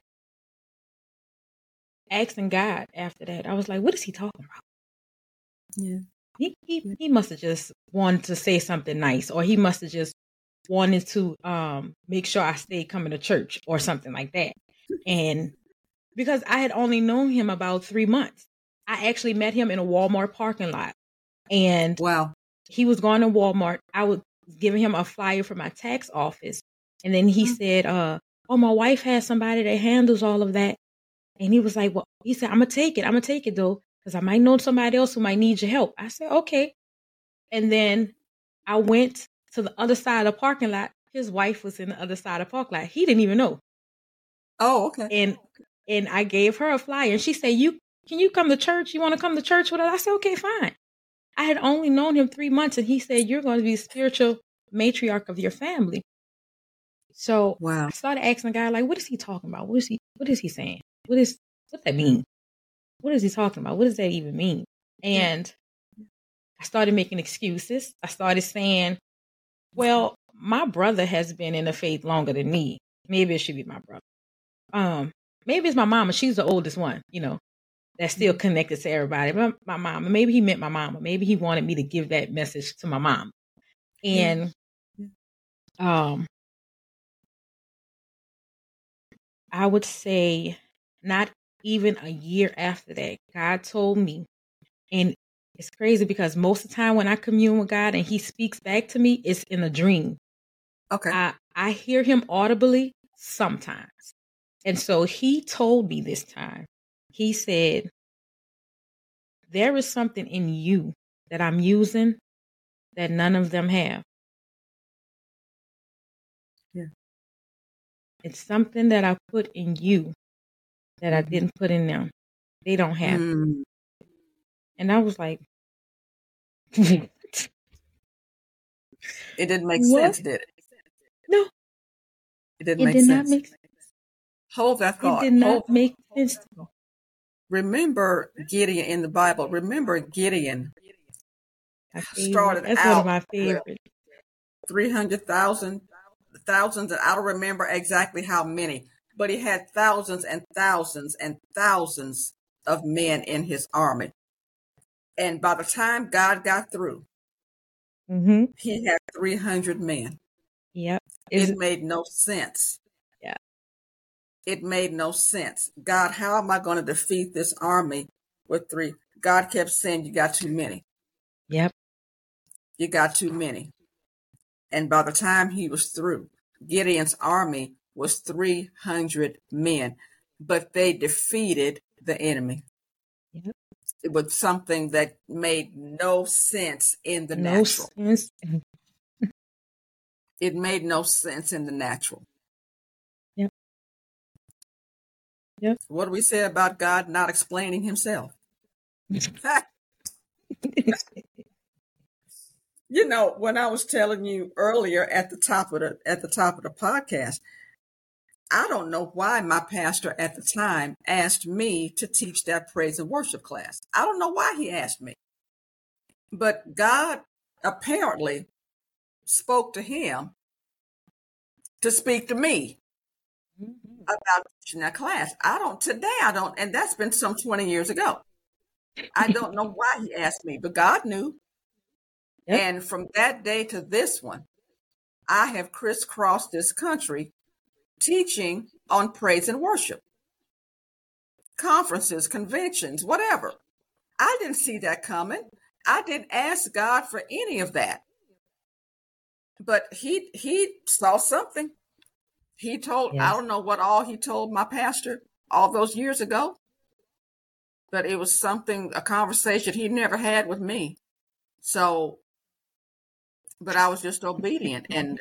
asking God after that. I was like, what is he talking about? Yeah. he he, he must have just wanted to say something nice, or he must have just wanted to um make sure I stayed coming to church or something like that. And because I had only known him about three months, I actually met him in a Walmart parking lot, and Wow. he was going to Walmart. I was giving him a flyer for my tax office, and then he mm-hmm. said, "Uh, oh, my wife has somebody that handles all of that." And he was like, "Well," he said, "I'm gonna take it. I'm gonna take it though, because I might know somebody else who might need your help." I said, "Okay." And then I went to the other side of the parking lot. His wife was in the other side of the parking lot. He didn't even know. Oh, okay. And and I gave her a flyer, and she said, "You can you come to church? You want to come to church with us?" I said, "Okay, fine." I had only known him three months, and he said, "You're going to be the spiritual matriarch of your family." So wow. I started asking the guy, like, "What is he talking about? What is he? What is he saying? What is what that mean? What is he talking about? What does that even mean?" And I started making excuses. I started saying, "Well, my brother has been in the faith longer than me. Maybe it should be my brother. Um, maybe it's my mama. She's the oldest one, you know, that's still connected to everybody. My, my mama. Maybe he meant my mama. Maybe he wanted me to give that message to my mom." And um, I would say not even a year after that, God told me, and it's crazy because most of the time when I commune with God and he speaks back to me, it's in a dream. Okay. I, I hear him audibly sometimes. And so he told me this time, he said, "There is something in you that I'm using that none of them have." Yeah. It's something that I put in you that mm-hmm. I didn't put in them. They don't have mm. it. And I was like, what? It didn't make what? sense, did it? No. It didn't it make did sense. Not make sense. Hold that thought. It did not Hold make sense. Remember Gideon in the Bible. Remember Gideon started That's out one of my favorites. three hundred thousand, thousands, and I don't remember exactly how many, but he had thousands and thousands and thousands of men in his army. And by the time God got through, mm-hmm. he had three hundred men. Yep. It, it made no sense. Yeah. It made no sense. God, how am I going to defeat this army with three? God kept saying, "You got too many." Yep. You got too many. And by the time he was through, Gideon's army was three hundred men, but they defeated the enemy. Yep. It was something that made no sense in the no natural. Sense. It made no sense in the natural. Yep. Yep. What do we say about God not explaining himself? You know, when I was telling you earlier at the top of the at the top of the podcast, I don't know why my pastor at the time asked me to teach that praise and worship class. I don't know why he asked me. But God apparently spoke to him to speak to me mm-hmm. about teaching that class. I don't today I don't and that's been some twenty years ago. I don't know why he asked me, but God knew. Yep. And from that day to this one, I have crisscrossed this country teaching on praise and worship. Conferences, conventions, whatever. I didn't see that coming. I didn't ask God for any of that. But he he saw something. He told, yes. I don't know what all he told my pastor all those years ago, but it was something, a conversation he never had with me. So, but I was just obedient, and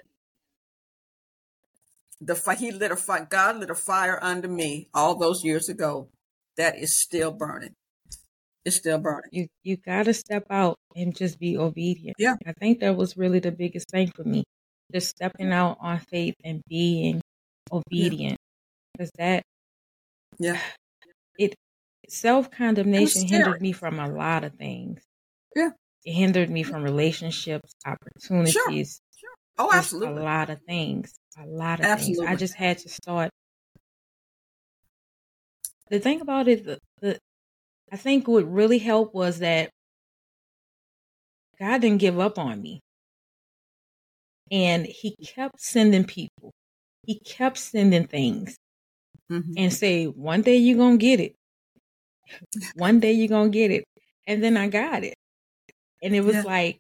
the he lit a fire. God lit a fire under me all those years ago that is still burning. It's still burning. You you gotta step out and just be obedient. Yeah, I think that was really the biggest thing for me, just stepping out on faith and being obedient, because yeah. that yeah it self condemnation hindered me from a lot of things. Yeah, it hindered me from relationships, opportunities. Sure. Sure. Oh, absolutely. A lot of things. A lot of absolutely. things. I just had to start. The thing about it, the, the I think what really helped was that God didn't give up on me. And he kept sending people. He kept sending things mm-hmm. and say, one day you're going to get it. One day you're going to get it. And then I got it. And it was yeah. like,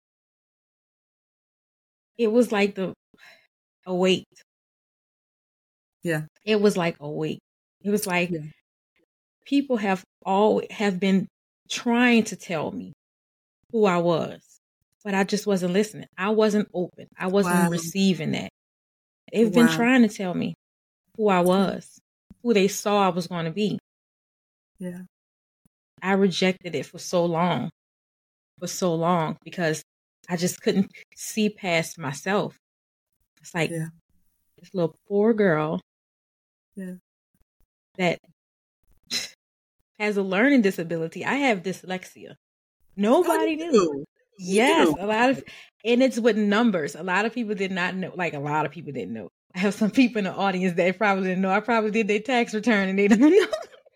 it was like the, a weight. Yeah. It was like a weight. It was like yeah. people have all have been trying to tell me who I was, but I just wasn't listening. I wasn't open. I wasn't wow. receiving that. They've wow. been trying to tell me who I was, who they saw I was going to be. Yeah. I rejected it for so long, for so long, because I just couldn't see past myself. It's like yeah. this little poor girl yeah. that has a learning disability. I have dyslexia. Nobody oh, knew. Yes, a lot of, and it's with numbers. A lot of people did not know. Like a lot of people didn't know. I have some people in the audience that probably didn't know. I probably did their tax return and they don't know.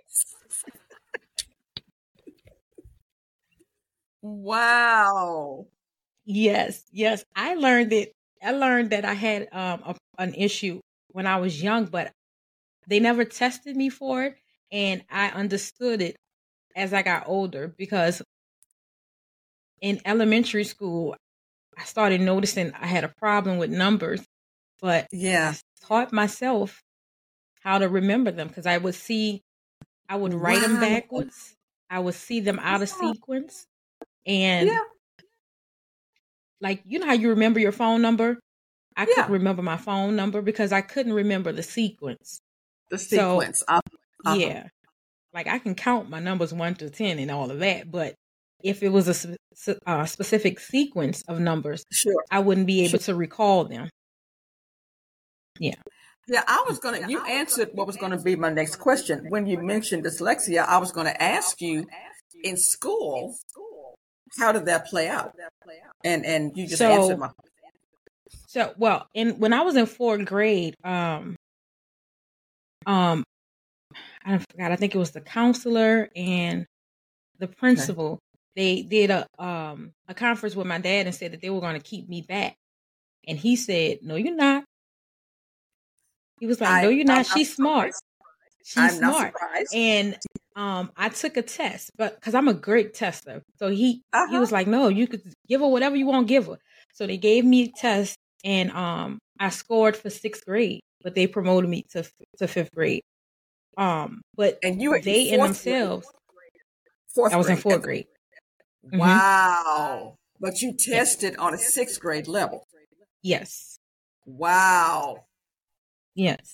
Wow. Yes, yes. I learned it. I learned that I had um a, an issue when I was young, but they never tested me for it, and I understood it as I got older because in elementary school, I started noticing I had a problem with numbers, but yeah, I taught myself how to remember them because I would see, I would write wow. them backwards. I would see them out of sequence. And yeah. like, you know how you remember your phone number? I yeah. couldn't remember my phone number because I couldn't remember the sequence. The sequence. So, uh-huh. yeah. Like I can count my numbers one to ten and all of that, but if it was a sp- uh, specific sequence of numbers, sure. I wouldn't be able sure. to recall them. Yeah. Yeah, I was going to, you answered what was going to be my next question. When you mentioned dyslexia, I was going to ask you, in school, how did that play out? And and you just so, answered my question. So, well, in, when I was in fourth grade, um, um, I forgot, I think it was the counselor and the principal. Okay. They did a um a conference with my dad and said that they were going to keep me back. And he said, no, you're not. He was like, I, no, you're not. I'm She's not smart. She's I'm smart. Not surprised. And um, I took a test, but because I'm a great tester. So he uh-huh. he was like, no, you could give her whatever you want to give her. So they gave me a test and um I scored for sixth grade, but they promoted me to to fifth grade. Um, but and you were they in themselves. Fourth I was grade. in fourth grade. Wow. Mm-hmm. But you tested yes. on a sixth grade level. Yes. Wow. Yes.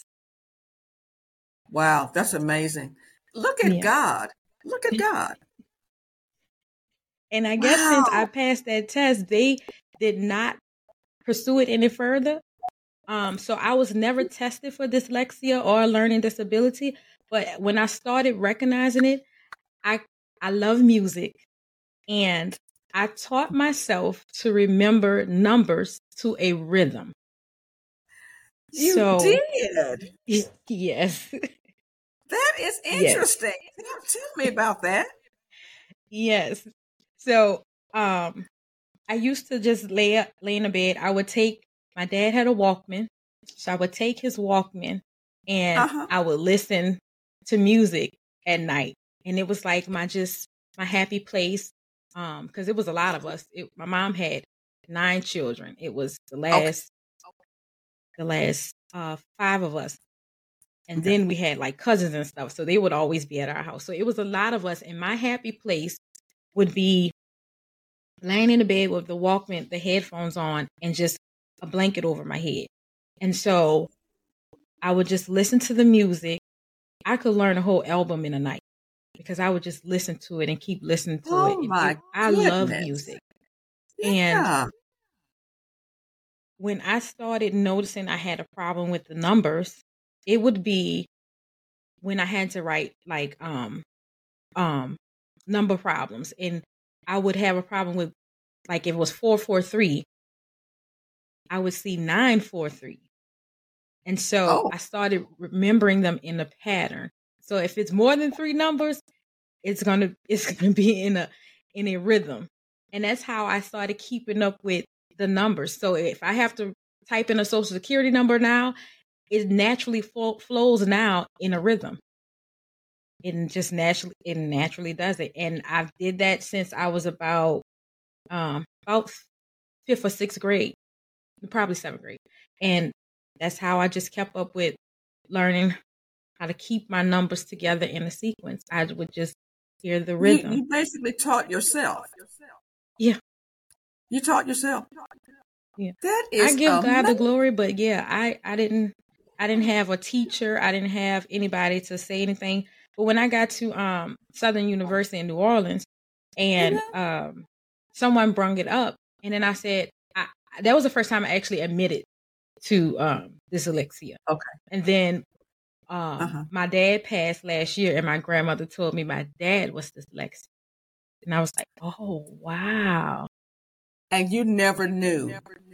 Wow, that's amazing. Look at yeah. God. Look at God. And I guess wow. since I passed that test, they did not pursue it any further. Um, so I was never tested for dyslexia or a learning disability. But when I started recognizing it, I I love music. And I taught myself to remember numbers to a rhythm. You so, did? Yes. That is interesting. Yes. Tell me about that. Yes. So um, I used to just lay up, lay in the bed. I would take, my dad had a Walkman. So I would take his Walkman and uh-huh. I would listen to music at night. And it was like my just, my happy place. Um, because it was a lot of us. It, my mom had nine children. It was the last, okay. the last uh, five of us. And okay. then we had like cousins and stuff. So they would always be at our house. So it was a lot of us. And my happy place would be laying in the bed with the Walkman, the headphones on, and just a blanket over my head. And so I would just listen to the music. I could learn a whole album in a night because I would just listen to it and keep listening to oh it. My it I goodness. love music. Yeah. And when I started noticing I had a problem with the numbers, it would be when I had to write like um um number problems. And I would have a problem with, like, if it was four four three, I would see nine four three. And so oh. I started remembering them in a pattern. So if it's more than three numbers, it's gonna it's gonna be in a in a rhythm. And that's how I started keeping up with the numbers. So if I have to type in a social security number now, it naturally flo- flows now in a rhythm. It just naturally, it naturally does it. And I've did that since I was about, um, about fifth or sixth grade, probably seventh grade. And that's how I just kept up with learning how to keep my numbers together in a sequence. I would just hear the You, rhythm. you basically taught yourself. Yeah. You taught yourself. Yeah. That I is give God the amazing. glory, but yeah, I, I didn't I didn't have a teacher. I didn't have anybody to say anything. But when I got to um, Southern University in New Orleans, and um, someone brung it up, and then I said, I, that was the first time I actually admitted to um, dyslexia. Okay. And then um, Uh-huh. my dad passed last year, and my grandmother told me my dad was dyslexic. And I was like, oh, wow. And you never knew.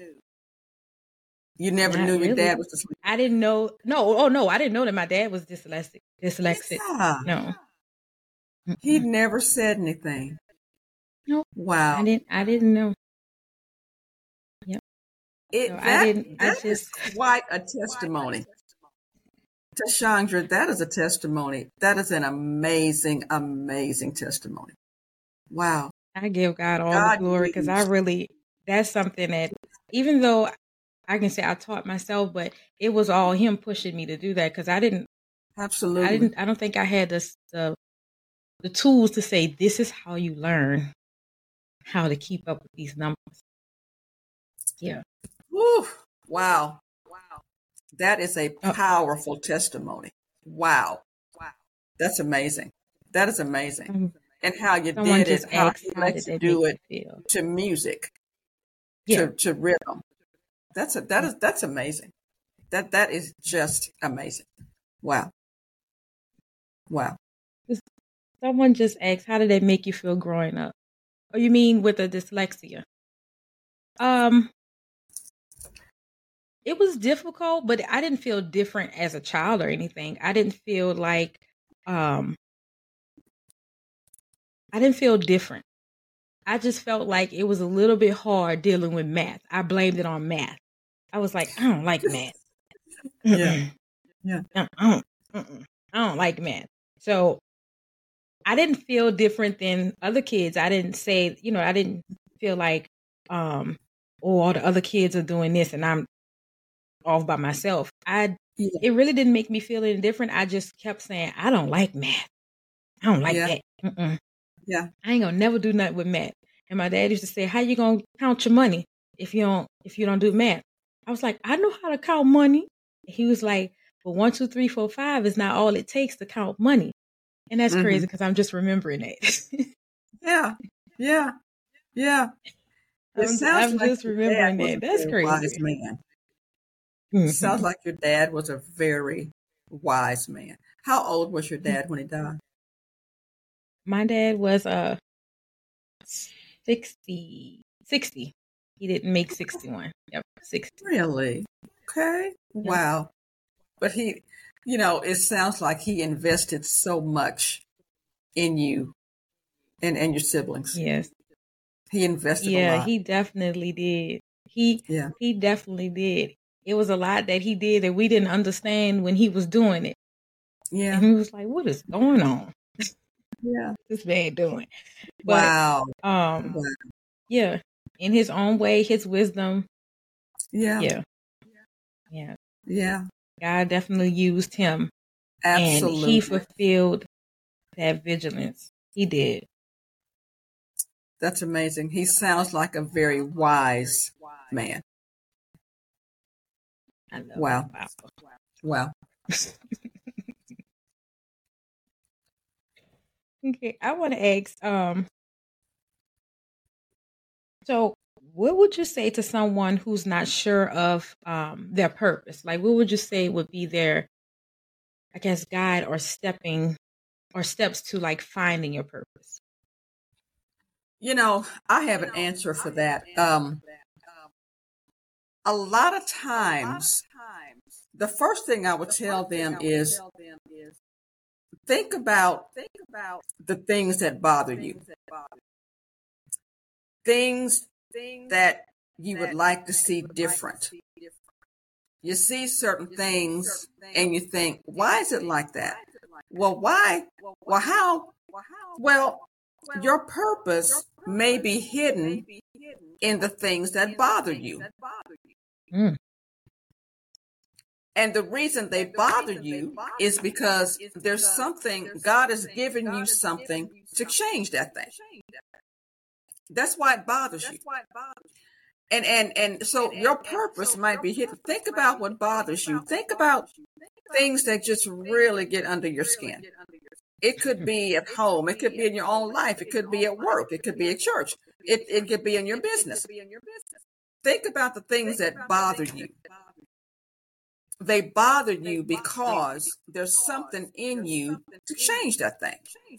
You never Not knew your really. dad was dyslexic. I didn't know. No, oh no, I didn't know that my dad was dyslexic. Dyslexic. Yeah. No. He Mm-mm. never said anything. No. Wow. I didn't. I didn't know. Yep. It So that I didn't. I that is just. quite a testimony. Tashandra, that is a testimony. That is an amazing, amazing testimony. Wow. I give God all God the glory because I used. really. That's something that, even though I can say I taught myself, but it was all Him pushing me to do that because I didn't. Absolutely. I didn't. I don't think I had the the the tools to say this is how you learn how to keep up with these numbers. Yeah. Woo. Wow. Wow. That is a powerful testimony. Wow. Wow. That's amazing. That is amazing. Um, And how you someone did just it, how asked, He how lets did you that do make it you feel? to music, Yeah. to, to rhythm. That's a, that is that's amazing. That that is just amazing. Wow. Wow. Someone just asked, how did that make you feel growing up? Or you mean with the dyslexia? Um, it was difficult, but I didn't feel different as a child or anything. I didn't feel like, um, I didn't feel different. I just felt like it was a little bit hard dealing with math. I blamed it on math. I was like, I don't like math. Yeah. Yeah. I don't, mm-mm. I don't like math. So I didn't feel different than other kids. I didn't say, you know, I didn't feel like, um, oh, all the other kids are doing this and I'm off by myself. I, Yeah. it really didn't make me feel any different. I just kept saying, I don't like math. I don't like Yeah. that. Mm-mm. Yeah. I ain't gonna never do nothing with math. And my dad used to say, how you gonna count your money if you don't, if you don't do math? I was like, I know how to count money. He was like, well, one, two, three, four, five is not all it takes to count money. And that's Mhm. crazy because I'm just remembering that. Yeah. Yeah. Yeah. It I'm, sounds I'm like just your dad remembering was that. a That's very wise crazy. man. Mhm. Sounds like your dad was a very wise man. How old was your dad when he died? My dad was uh sixty, sixty. He didn't make sixty-one. Yep, sixty. Really? Okay. Yep. Wow. But he, you know, it sounds like he invested so much in you and, and your siblings. Yes. He invested a Yeah, lot. he definitely did. He Yeah. he definitely did. It was a lot that he did that we didn't understand when he was doing it. Yeah. And he was like, what is going on? Yeah. This man doing. But Wow. um Wow. yeah, in his own way, his wisdom. Yeah. Yeah. Yeah. Yeah. God definitely used him. Absolutely. And he fulfilled that vigilance. He did. That's amazing. He sounds like a very wise man. I love Wow. Wow. Wow. Okay, I want to ask, um, so what would you say to someone who's not sure of um their purpose? Like, what would you say would be their, I guess, guide or stepping or steps to like finding your purpose? You know, I have an answer for that. Um, a lot of times, the first thing I would tell them is think about the things that bother you. things that you would like to see different. You see certain things and you think, why is it like that? Well, why? Well, how? Well, your purpose may be hidden in the things that bother you. Mm. And the reason they bother you is because there's something, God has given you something to change that thing. That's why it bothers you. And and and so your purpose might be hidden. Think about what bothers you. Think about things that just really get under your skin. It could be at home. It could be in your own life. It could be at work. It could be at church. It, it could be in your business. Think about the things that bother you. They bother you because there's something in you to change that thing.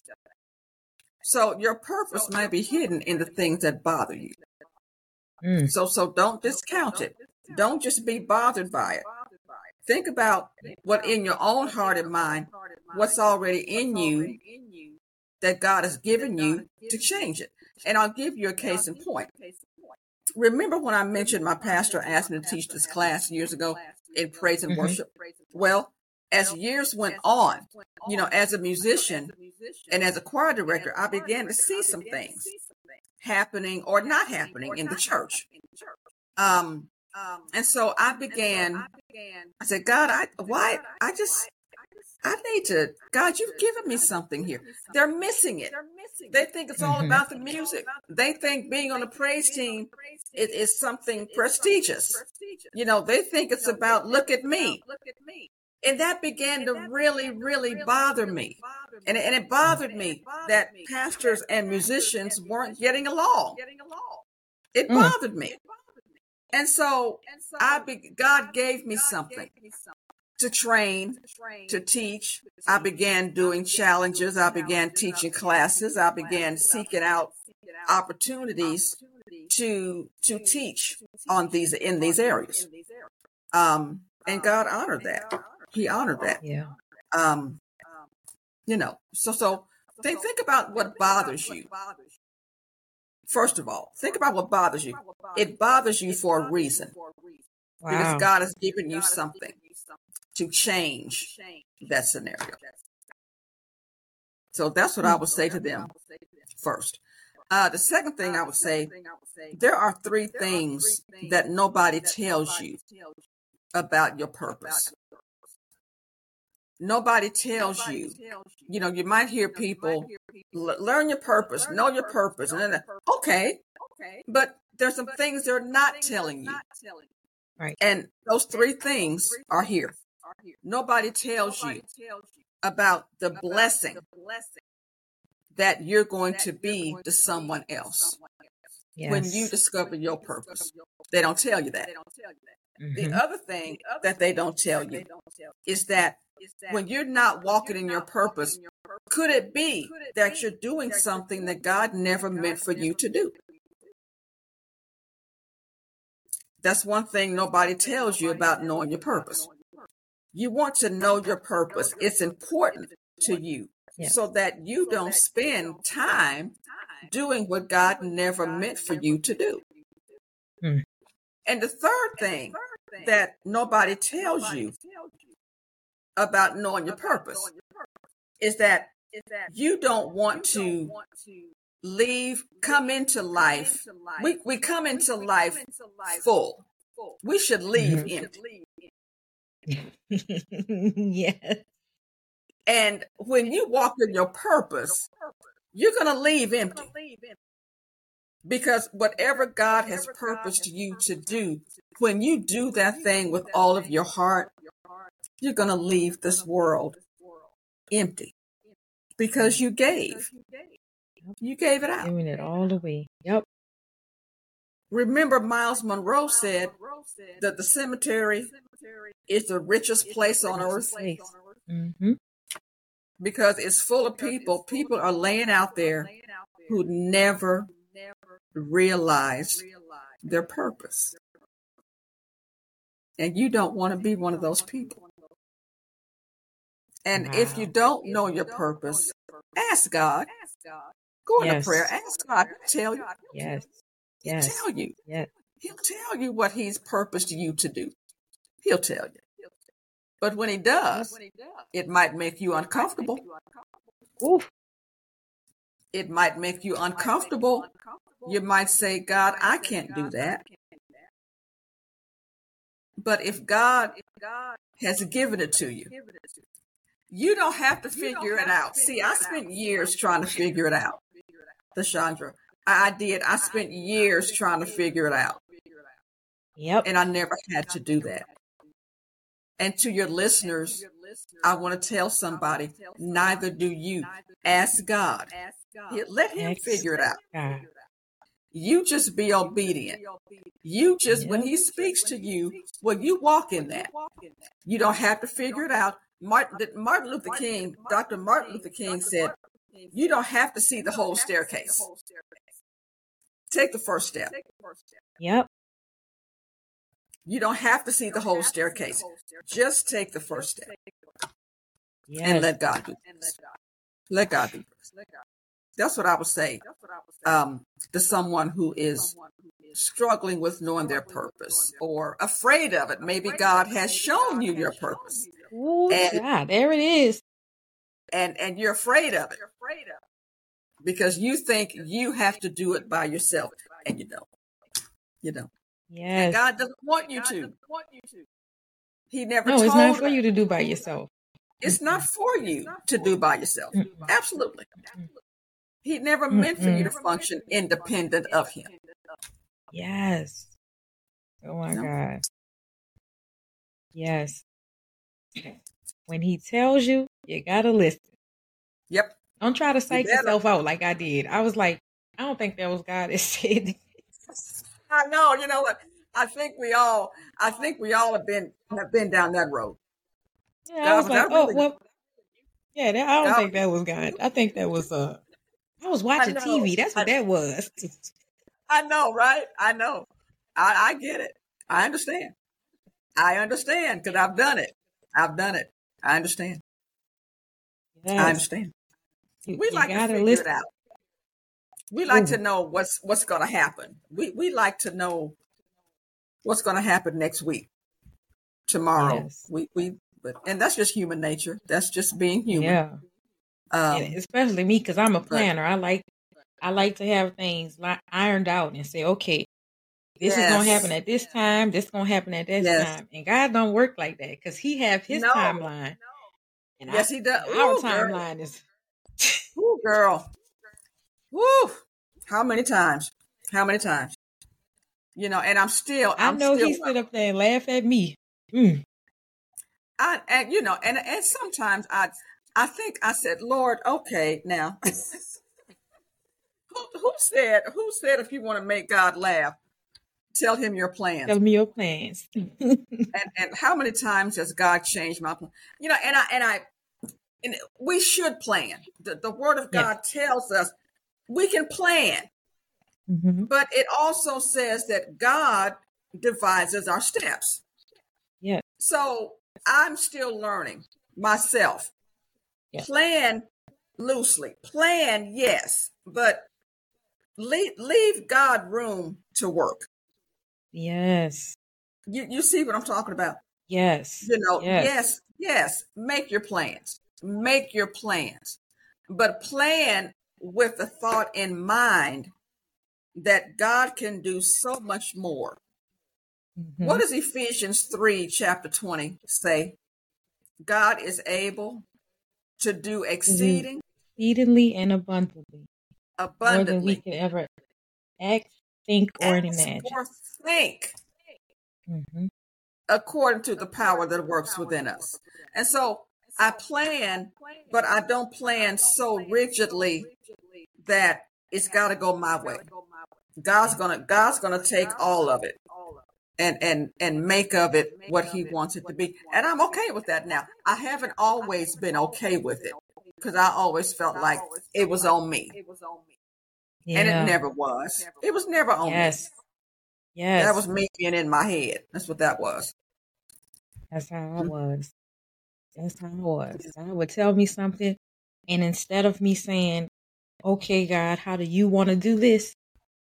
So your purpose might be hidden in the things that bother you. Mm. So, so don't discount it. Don't just be bothered by it. Think about what in your own heart and mind, what's already in you that God has given you to change it. And I'll give you a case in point. Remember when I mentioned my pastor asked me to teach this class years ago in praise and Mhm. worship? Well, as years went on, you know, as a musician and as a choir director, I began to see some things happening or not happening in the church. Um, and so I began, I said, God, I, why, I just, I need to, God, you've given me something here. They're missing it. They think it's all Mhm. about the music. They think being on the praise team is, is something prestigious. You know, they think it's about, look at me. And that began to really, really bother me. And, and it bothered me that pastors and musicians weren't getting along. It Mm. bothered me. And so I be, God gave me something to train, to teach. I began doing challenges. I began teaching classes. I began seeking out opportunities to to teach on these in these areas. Um, and God honored that. He honored that. Yeah. Um, you know, so so think think about what bothers you. First of all, think about what bothers you. It bothers you for a reason. Because Wow. God has given you something to change that scenario. So that's what I would say to them first. Uh, the second thing I would say, there are three things that nobody tells you about your purpose. Nobody tells you. You know, you might hear people learn your purpose, know your purpose, and then okay, but there's some things they're not telling you. Right. And those three things are here. Nobody tells you about the blessing that you're going to be to someone else Yes. when you discover your purpose. They don't tell you that. Mhm. The other thing that they don't tell you is that when you're not walking in your purpose, could it be that you're doing something that God never meant for you to do? That's one thing nobody tells you about knowing your purpose. You want to know your purpose. It's important to you Yeah. so that you don't spend time doing what God never meant for you to do. Mm. And the third thing that nobody tells you about knowing your purpose is that you don't want to leave, come into life. We, we come into life full. We should leave Mhm. empty. Yes. And when you walk in your purpose, you're going to leave empty. Because whatever God has purposed you to do, when you do that thing with all of your heart, you're going to leave this world empty. Because you gave. You gave it out. Giving it all away. Yep. Remember, Miles Monroe said that the cemetery is the richest place on earth Mm-hmm. because it's full of people. People are laying out there who never realized their purpose. And you don't want to be one of those people. And Wow. if you don't know your purpose, ask God. Go into Yes. prayer. Ask God to tell you. Yes. He'll Yes. tell you. Yes. He'll tell you what he's purposed you to do. He'll tell you. But when he does, it might make you uncomfortable. Oof. It might make you uncomfortable. You might say, God, I can't do that. But if God has given it to you, you don't have to figure it out. See, I spent years trying to figure it out, Deshandra. I did. I spent years trying to figure it out. Yep. And I never had to do that. And to your listeners, I want to tell somebody, neither do you. Ask God. Let him Ask figure it out. God. You just be obedient. You just, Yep. when he speaks to you, well, you walk in that. You don't have to figure it out. Martin, Martin Luther King, Doctor Martin Luther King said, you don't have to see the whole staircase. Take the first step. Yep. You don't have to see the whole staircase. Just take the first step. Yes. And let God do this. Let God do this. That's what I would say um, to someone who is struggling with knowing their purpose or afraid of it. Maybe God has shown you your purpose. Ooh, and, child, there it is. And, and you're afraid of it because you think you have to do it by yourself. And you don't. You don't. Yes. And God doesn't want you to. He never no, told it's not for us. you to do by yourself. It's Mm-mm. not for you to do by yourself. Mm-mm. Absolutely. Mm-mm. He never Mm-mm. meant for you to function independent of him. Yes. Oh my no? God. Yes. When he tells you, you gotta listen. Yep. Don't try to psych you yourself out like I did. I was like, I don't think that was God that said that. I know. You know what? I think we all, I think we all have been have been down that road. Yeah, God, I was like, oh really well. Good? Yeah, that, I don't God, think that was God. I think that was uh. I was watching I T V. That's what I, that was. I know, right? I know. I, I get it. I understand. I understand because I've done it. I've done it. I understand. Yes. I understand. You, we you like to figure listen. it out. We like Ooh. to know what's what's going to happen. We we like to know what's going to happen next week, tomorrow. Yes. We we but and that's just human nature. That's just being human. Yeah. Um, and especially me because I'm a planner. But, I like I like to have things like ironed out and say, okay, this yes. is going to happen at this time. This is going to happen at this yes. time. And God don't work like that because he have his no. timeline. And yes, I, he does. Our Ooh, timeline girl. is. Ooh, girl. Woo. How many times? How many times? You know, and I'm still. I I'm know still, he sit up there and laugh at me. Mm. I and you know, and and sometimes I, I think I said, Lord, okay, now. who, who said? Who said if you want to make God laugh, tell him your plans. Tell me your plans. and and how many times has God changed my plan? You know, and I and I, and we should plan. The the Word of God yes. tells us we can plan. Mm-hmm. But it also says that God devises our steps. Yeah. So I'm still learning myself. Yeah. Plan loosely. Plan, yes, but leave, leave God room to work. Yes. You you see what I'm talking about? Yes. You know, yes, yes, yes. Make your plans. Make your plans. But plan with the thought in mind that God can do so much more. Mm-hmm. What does Ephesians three, chapter twenty say? God is able to do exceeding, exceedingly and abundantly, abundantly, more than we could ever act, think, or act imagine. Or think, mm-hmm. according to the power that works within us. And so I plan, but I don't plan so rigidly that it's got to go my way. God's gonna God's gonna take all of it and and and make of it what he wants it to be. And I'm okay with that now. I haven't always been okay with it because I always felt like it was on me. Yeah. And it never was. It was never on yes. me. Yes. That was me being in my head. That's what that was. That's how I was. That's how I was. God would tell me something, and instead of me saying, okay, God, how do you want to do this?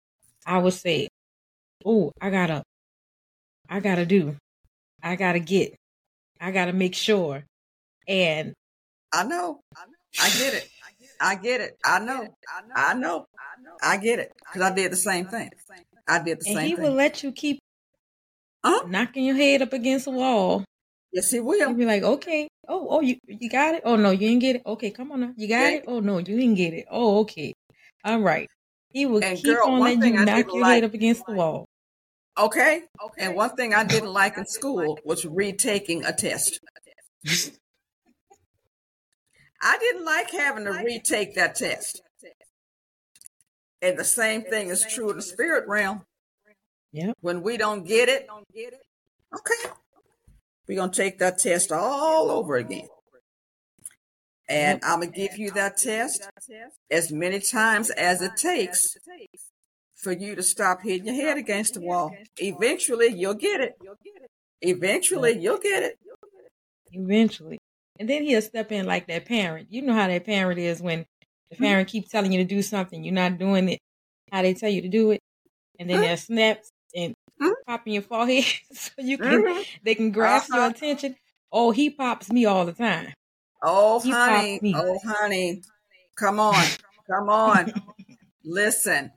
I would say, oh, I gotta, I gotta do, I gotta get, I gotta make sure. And I know. I get it. I get it. I know. I know. I get it. Because I did the same thing. I did the and same he will thing. let you keep Huh? knocking your head up against the wall. Yes, he He'll will. be like, okay, oh, oh, you, you got it. Oh no, you didn't get it. Okay, come on now, you got Yeah. it. Oh no, you didn't get it. Oh, okay, all right. He will And keep girl, on one letting thing you I knock didn't your head like, up against the wall. okay, and one thing I didn't like in school was retaking a test. I didn't like having to retake that test. And the same thing is true in the spirit realm. Yeah. When we don't get it, okay, we're going to take that test all over again. And Yep. I'm going to give you that test as many times as it takes for you to stop hitting your head against the wall. Eventually, you'll get it. Eventually, Yep. you'll get it. Eventually. And then he'll step in like that parent. You know how that parent is when the parent keeps telling you to do something, you're not doing it how they tell you to do it. And then there snaps and pop in your forehead so you can Mm-hmm. they can grasp your Uh-huh. attention. Oh, he pops me all the time. Oh, He pops honey. me. Oh, honey. Come on. Come on. Listen.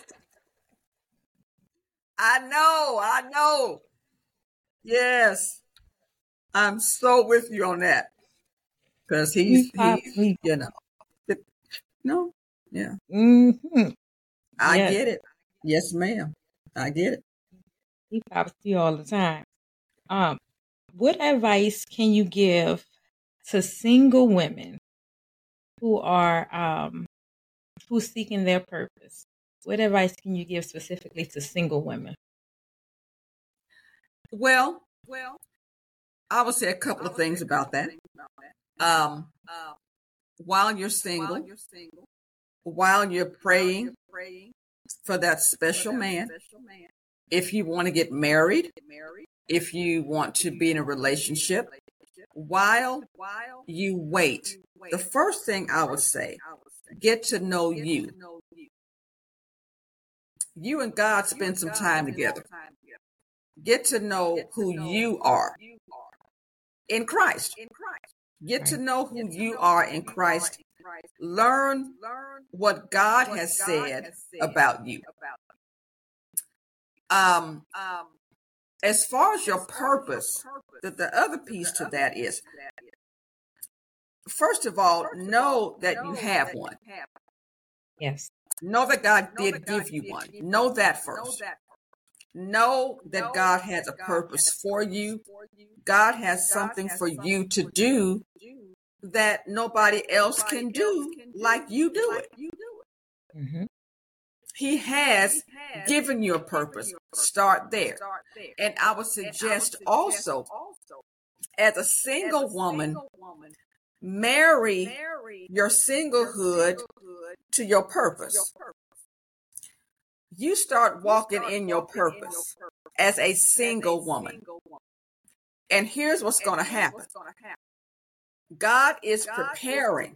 I know. I know. Yes. I'm so with you on that. Because he's, He pops he's, me. you know. No. Yeah. Mm-hmm. I Yes. get it. Yes, ma'am. I get it. He pops me all the time. Um, what advice can you give to single women who are um who's seeking their purpose? What advice can you give specifically to single women? Well, well, I would say a couple of things about that. Um, while you're single, while you're praying for that special man, if you want to get married, if you want to be in a relationship, while you wait, the first thing I would say, get to know you. You and God spend some time together. Get to know who you are in Christ. Get to know who you are in Christ. Learn what God has said about you. Um, as far as your purpose, the, the other piece to that is, first of all, know that you have one. Yes. Know that God did give you one. Know that first. Know that God has a purpose for you. God has something for you to do that nobody else can do like you do it. Mm-hmm. He has given you a purpose. Start there. And I would suggest also, as a single woman, marry your singlehood to your purpose. You start walking in your purpose as a single woman. And here's what's going to happen. God is preparing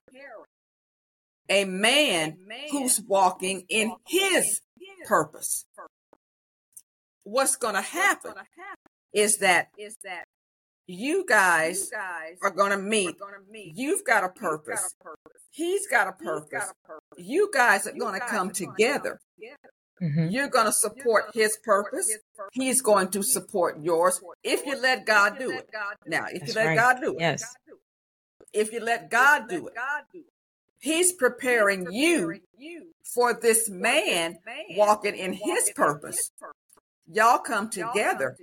a man who's walking in his purpose. What's going to happen is that you guys are going to meet. You've got a purpose. He's got a purpose. You guys are going to come together. Mm-hmm. You're going to support his purpose. He's going to support yours if you let God do it. Now, if That's you let right. God do it. Yes. If you let God do it. He's preparing you for this man walking in his purpose. Y'all come together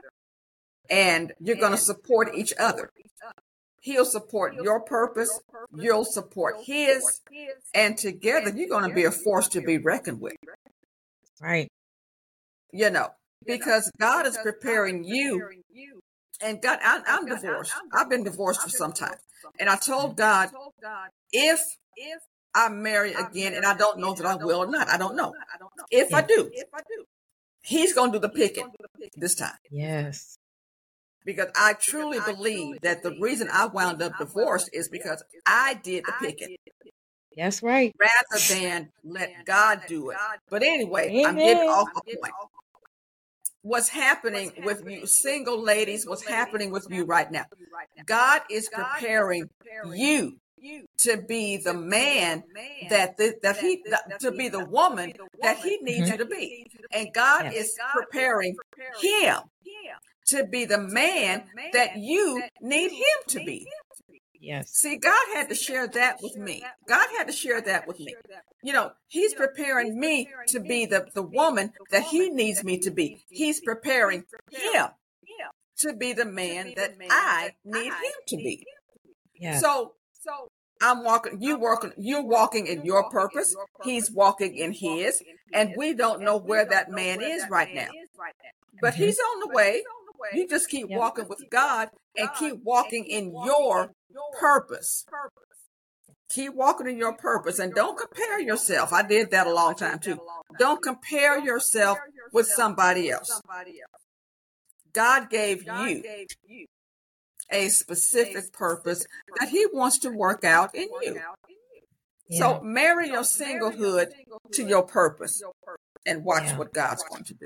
and you're going to support each other. He'll support your purpose. You'll support his. And together you're going to be a force to be reckoned with. Right. You know, because God is preparing you. And God, I, I'm divorced. I've been divorced for some time. And I told God, if I marry again, and I don't know that I will or not, I don't know. If I do, he's going to do the picking this time. Yes. Because I truly believe that the reason I wound up divorced is because I did the picking. That's right. rather than let God do it. But anyway, I'm getting Amen. off a point. What's happening with you, single ladies, what's happening with you right now? God is preparing you to be the man that the, that he that, to be the woman that he needs Mhm. you to be, and God Yes. is preparing him to be the man that you need him to be. Yes. See, God had to share that with me. God had to share that with me. You know, he's preparing me to be the, the woman that he needs me to be. He's preparing him to be the man that I need him to be. Yes. So I'm walking, you walking, you're walking in your purpose. He's walking in his, and we don't know where that man is right now, but Mhm. he's on the way. You just keep Yep. walking with God and keep walking in your purpose. Keep walking in your purpose and don't compare yourself. I did that a long time too. Don't compare yourself with somebody else. God gave you a specific purpose that he wants to work out in you. Yeah. So marry your singlehood to your purpose and watch Yeah. what God's going to do.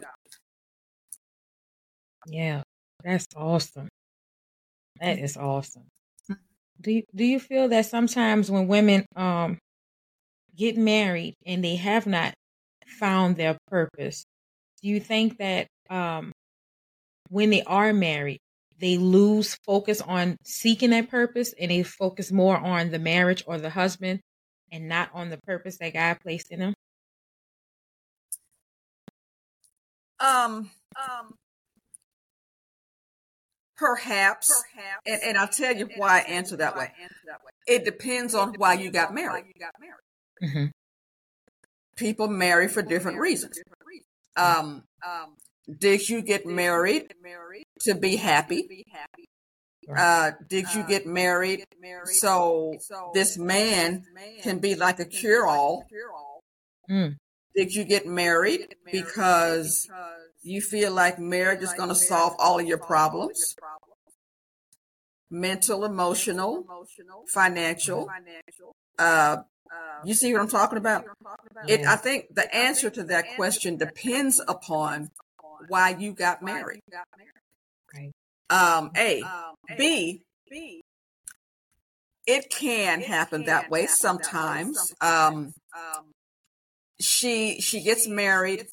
Yeah. That's awesome. That is awesome. Do you, do you feel that sometimes when women um get married and they have not found their purpose, do you think that um when they are married, they lose focus on seeking that purpose and they focus more on the marriage or the husband and not on the purpose that God placed in them? Um, perhaps, and, and I'll tell you why I answer that way. It depends on why you got married. Mm-hmm. People marry for different reasons. Um, did you get married to be happy? Uh, did you get married so this man can be like a cure-all? Mm. Did you get married because you feel like marriage is going to solve all of your problems? Mental, emotional, financial. Uh, you see what I'm talking about? It, I think the answer to that question depends upon why you got married. Right. Um, A. B. It can happen that way sometimes. Um, she she gets married,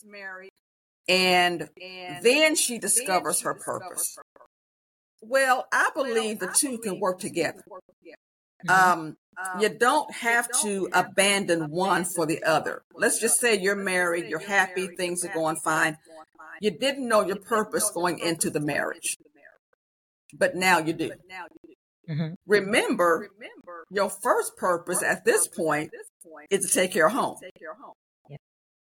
and then she discovers her purpose. Well, I believe the two can work together. Um, you don't have to abandon one for the other. Let's just say you're married, you're happy, things are going fine. You didn't know your purpose going into the marriage, but now you do. Mm-hmm. Remember, your first purpose at this point is to take care of home. Yeah.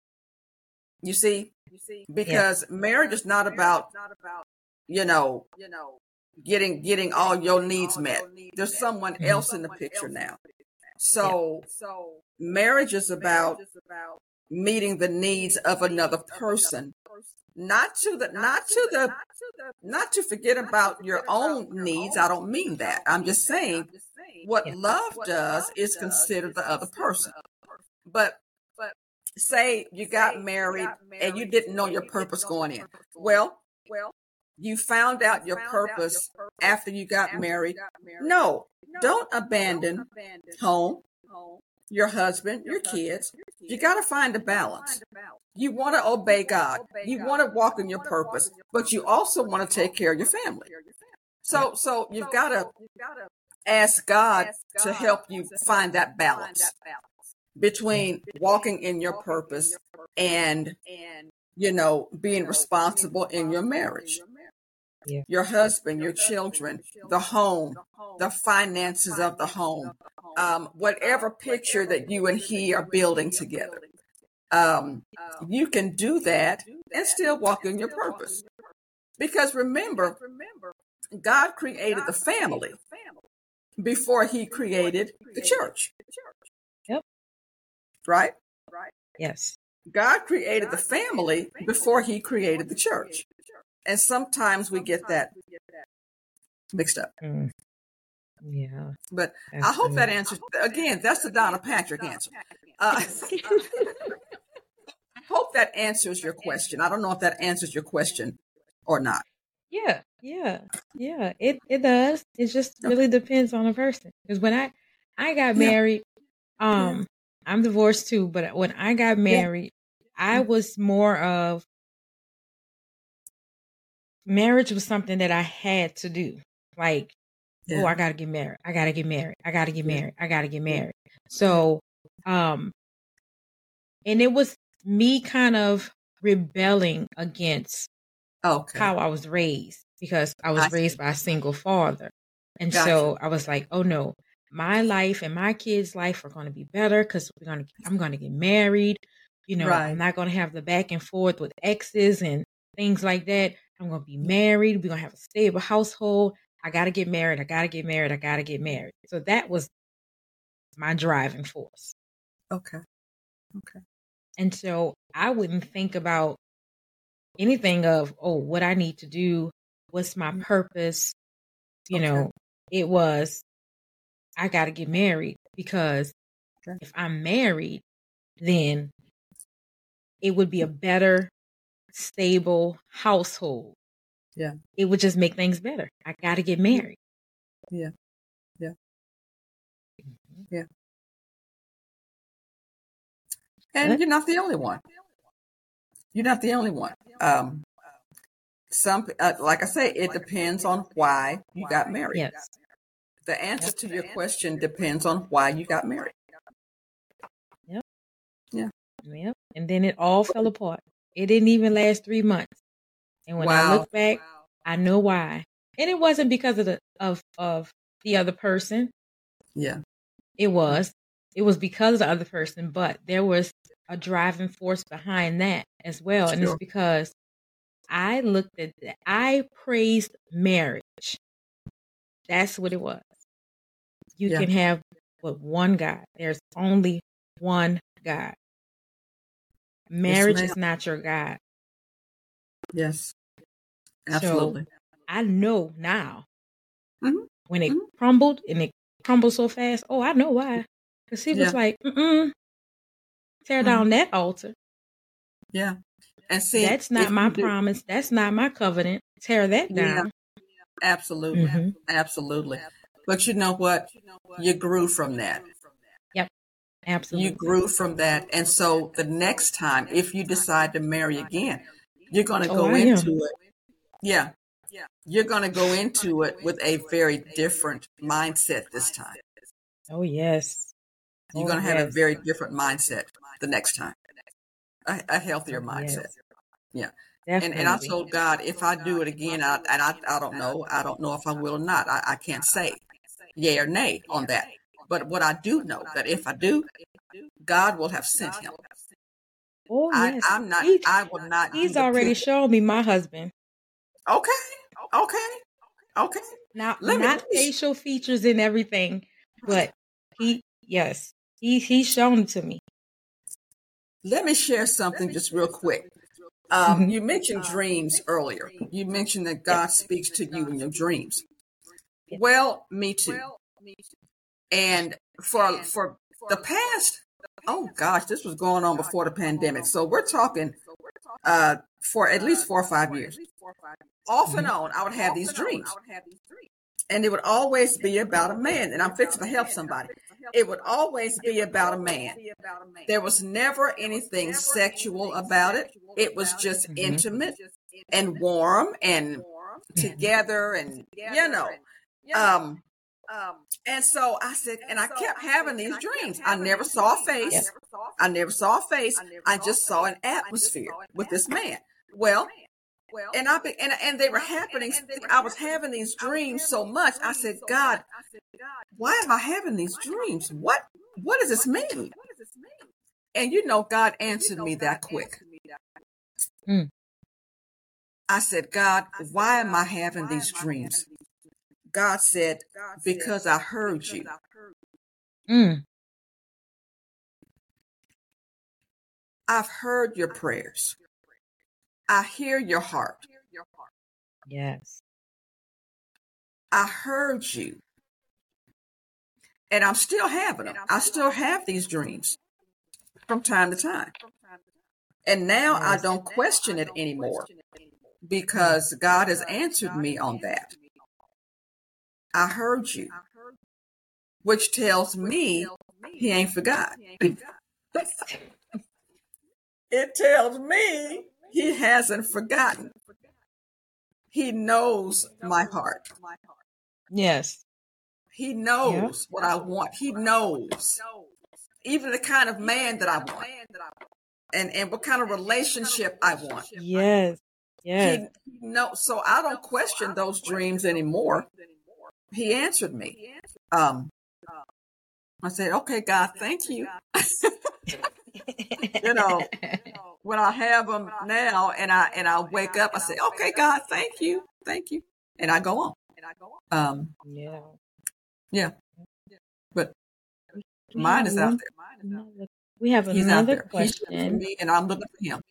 You see, because marriage is not about, you know, getting getting all your needs met. There's someone Mhm. else in the picture now. So marriage is about meeting the needs of another person, not to the not to the not to forget about your own needs. I don't mean that. I'm just saying what Yeah. love does is consider the other person. But say you got married and you didn't know your purpose going in. Well, you found out your purpose after you got married. No, don't abandon home, your husband, your kids. You got to find a balance. You want to obey God. You want to walk in your purpose, but you also want to take care of your family. So, so you've got to ask God to help you find that balance between walking in your purpose and, you know, being responsible in your marriage. Yeah. Your husband, your children, the home, the finances of the home, um, whatever picture that you and he are building together. Um, you can do that and still walk in your purpose. Because remember, God created the family before he created the church. Yep. Right? Yes. God created the family before he created the church. And sometimes we get that mixed up. Mm. Yeah. But I That's hope that good. answers, again, that's the Donna Patrick answer. Uh, I hope that answers your question. I don't know if that answers your question or not. Yeah, yeah, yeah. It it does. It just Okay. really depends on the person. Because when I I got Yeah. married, Yeah. um, I'm divorced too. But when I got Yeah. married, I was more of marriage was something that I had to do. Like, oh, Yeah. I gotta get married. I gotta get married. I gotta get Yeah. married. I gotta get Yeah. married. Yeah. So, um, and it was me kind of rebelling against Okay. how I was raised because I I was raised see. by a single father. And Gotcha. so I was like, oh no, my life and my kids' life are going to be better because we're going to, I'm going to get married. You know, I'm Right. not going to have the back and forth with exes and things like that. I'm going to be Yeah. married. We're going to have a stable household. I got to get married. I got to get married. I got to get married. So that was my driving force. Okay. Okay. And so I wouldn't think about anything of, oh, what I need to do. What's my purpose? You Okay. know, it was, I got to get married because Okay. if I'm married, then it would be a better, stable household. Yeah. It would just make things better. I got to get married. Yeah. Yeah. Yeah. And But you're not the only one. You're not the only one. Um, some, uh, like I say, it depends on why you got married. yes. The answer Yep. to your question depends on why you got married. Yep. Yeah. Yep. And then it all fell apart. It didn't even last three months. And when I Wow. look back, I know why. And it wasn't because of the of of the other person. Yeah. It was. It was because of the other person, but there was a driving force behind that as well. And it's Sure. because I looked at that. I praised marriage. That's what it was. You Yeah. can have but one God. There's only one God. Yes, Marriage ma'am. is not your God. Yes. So Absolutely. I know now Hmm. when it Hmm. crumbled and it crumbled so fast. Oh, I know why. Because he was Yeah. like, mm-mm, tear Hmm. down that altar. Yeah. And see, That's not if my you do, promise. That's not my covenant. Tear that yeah, down. absolutely. Mm-hmm. Absolutely. But you know what? You grew from that. Yep, You absolutely. grew from that. And so the next time, if you decide to marry again, you're going to Oh, go I am. into it. Yeah. You're going to go into it with a very different mindset this time. Oh, yes. You're Oh, going to have a yes. very different mindset the next time, a, a healthier Oh, mindset. yes. Yeah. And and I Definitely. told God, if I do it again, I, and I, I don't know, I don't know if I will or not. I, I can't say yay or nay on that. But what I do know that if I do, God will have sent him. Oh, I, yes. I'm not, He, I will not do he's the already pick. shown me my husband. Okay. Okay. Okay. Not Let me, not let me, facial features and everything, but he yes. He he's shown it to me. let me share something just real quick. Um, Mm-hmm. you mentioned dreams earlier. You mentioned that Yep. God speaks to you in your dreams. Yep. Well, me too. And for for the past, oh gosh, this was going on before the pandemic. So we're talking uh, for at least four or five years. Off and Mm-hmm. on, I would have these dreams. And it would always be about a man. And I'm fixing to help somebody. It would always be about a man. There was never anything sexual about it. It was just Mm-hmm. intimate and warm and Mm-hmm. together and, you know. Um, and so I said, and I kept having these dreams. I never saw a Yep. face. I never saw a face. I just saw an atmosphere with this man. Well, and I be, and and they were happening. I was having these dreams so much. I said, God, why am I having these dreams? What what does this mean? And you know, God answered me that quick. Mm. I said, God, why am I having these dreams? God said, because I heard you. Mm. I've heard your prayers. I hear your heart. Yes. I heard you. And I'm still having them. I still have these dreams from time to time. And now I Yes. don't question it anymore because God has answered me on that. I heard you, which tells me he ain't forgot. It tells me he hasn't forgotten. He knows my heart. Yes. He knows what I want. He knows even the kind of man that I want and, and what kind of relationship I want. Yes. Yes. He knows. So I don't question those dreams anymore. He answered me. Um, I said, okay, God, thank you. You know, when I have them now and I and I wake up, I say, okay, God, thank you. Thank you. And I go on. Um, Yeah. yeah. But We mine have is out one, there. another, we have He's out another there. He's looking for question. me and I'm looking for him.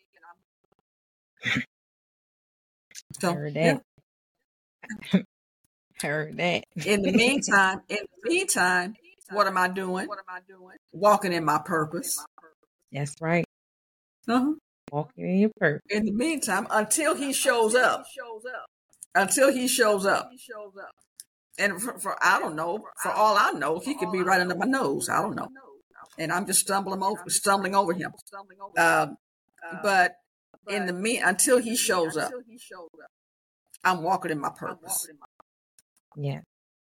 So, Heard yeah. that. Heard that. In the meantime, in the meantime, what am I doing? Walking in my purpose. That's right. Uh-huh. Walking in your purpose. In the meantime, until he shows up, until he shows up. And for, for, I don't know, for all I know, he could be right under my nose. I don't know. And I'm just stumbling over, stumbling over him. Um, but in the me, until he shows up, I'm walking in my purpose. Yeah.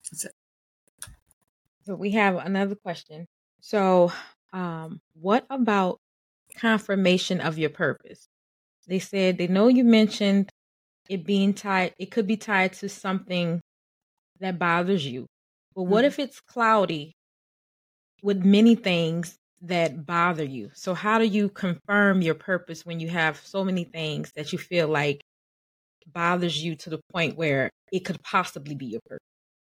So we have another question. So, um, what about confirmation of your purpose? They said they know you mentioned it being tied, it could be tied to something that bothers you. But what Mhm. if it's cloudy with many things that bother you? So how do you confirm your purpose when you have so many things that you feel like bothers you to the point where it could possibly be your purpose?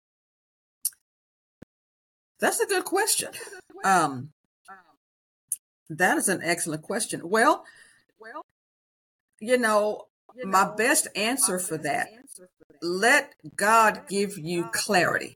That's a good question. Um, that is an excellent question. Well, you know, my best answer for that, let God give you clarity.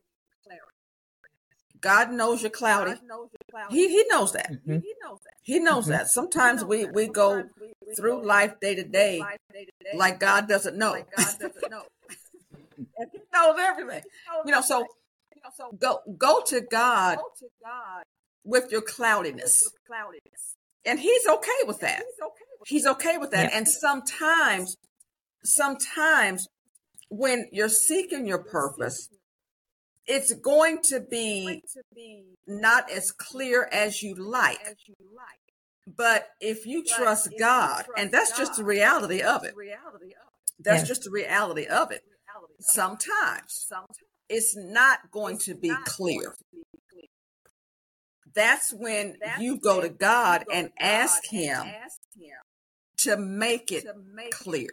God knows you're cloudy. He he knows that. Mm-hmm. He knows Mhm. that. Sometimes we, we go through life day to day like God doesn't know. And he knows everything. You know, so go go to God with your cloudiness. And he's okay with that. He's okay with that. Yep. And sometimes, sometimes when you're seeking your purpose, it's going to be not as clear as you like. But if you trust God, and that's just the reality of it, that's Yeah. just the reality of it. Sometimes it's not going to be clear. That's when you go to God and ask him to make it clear.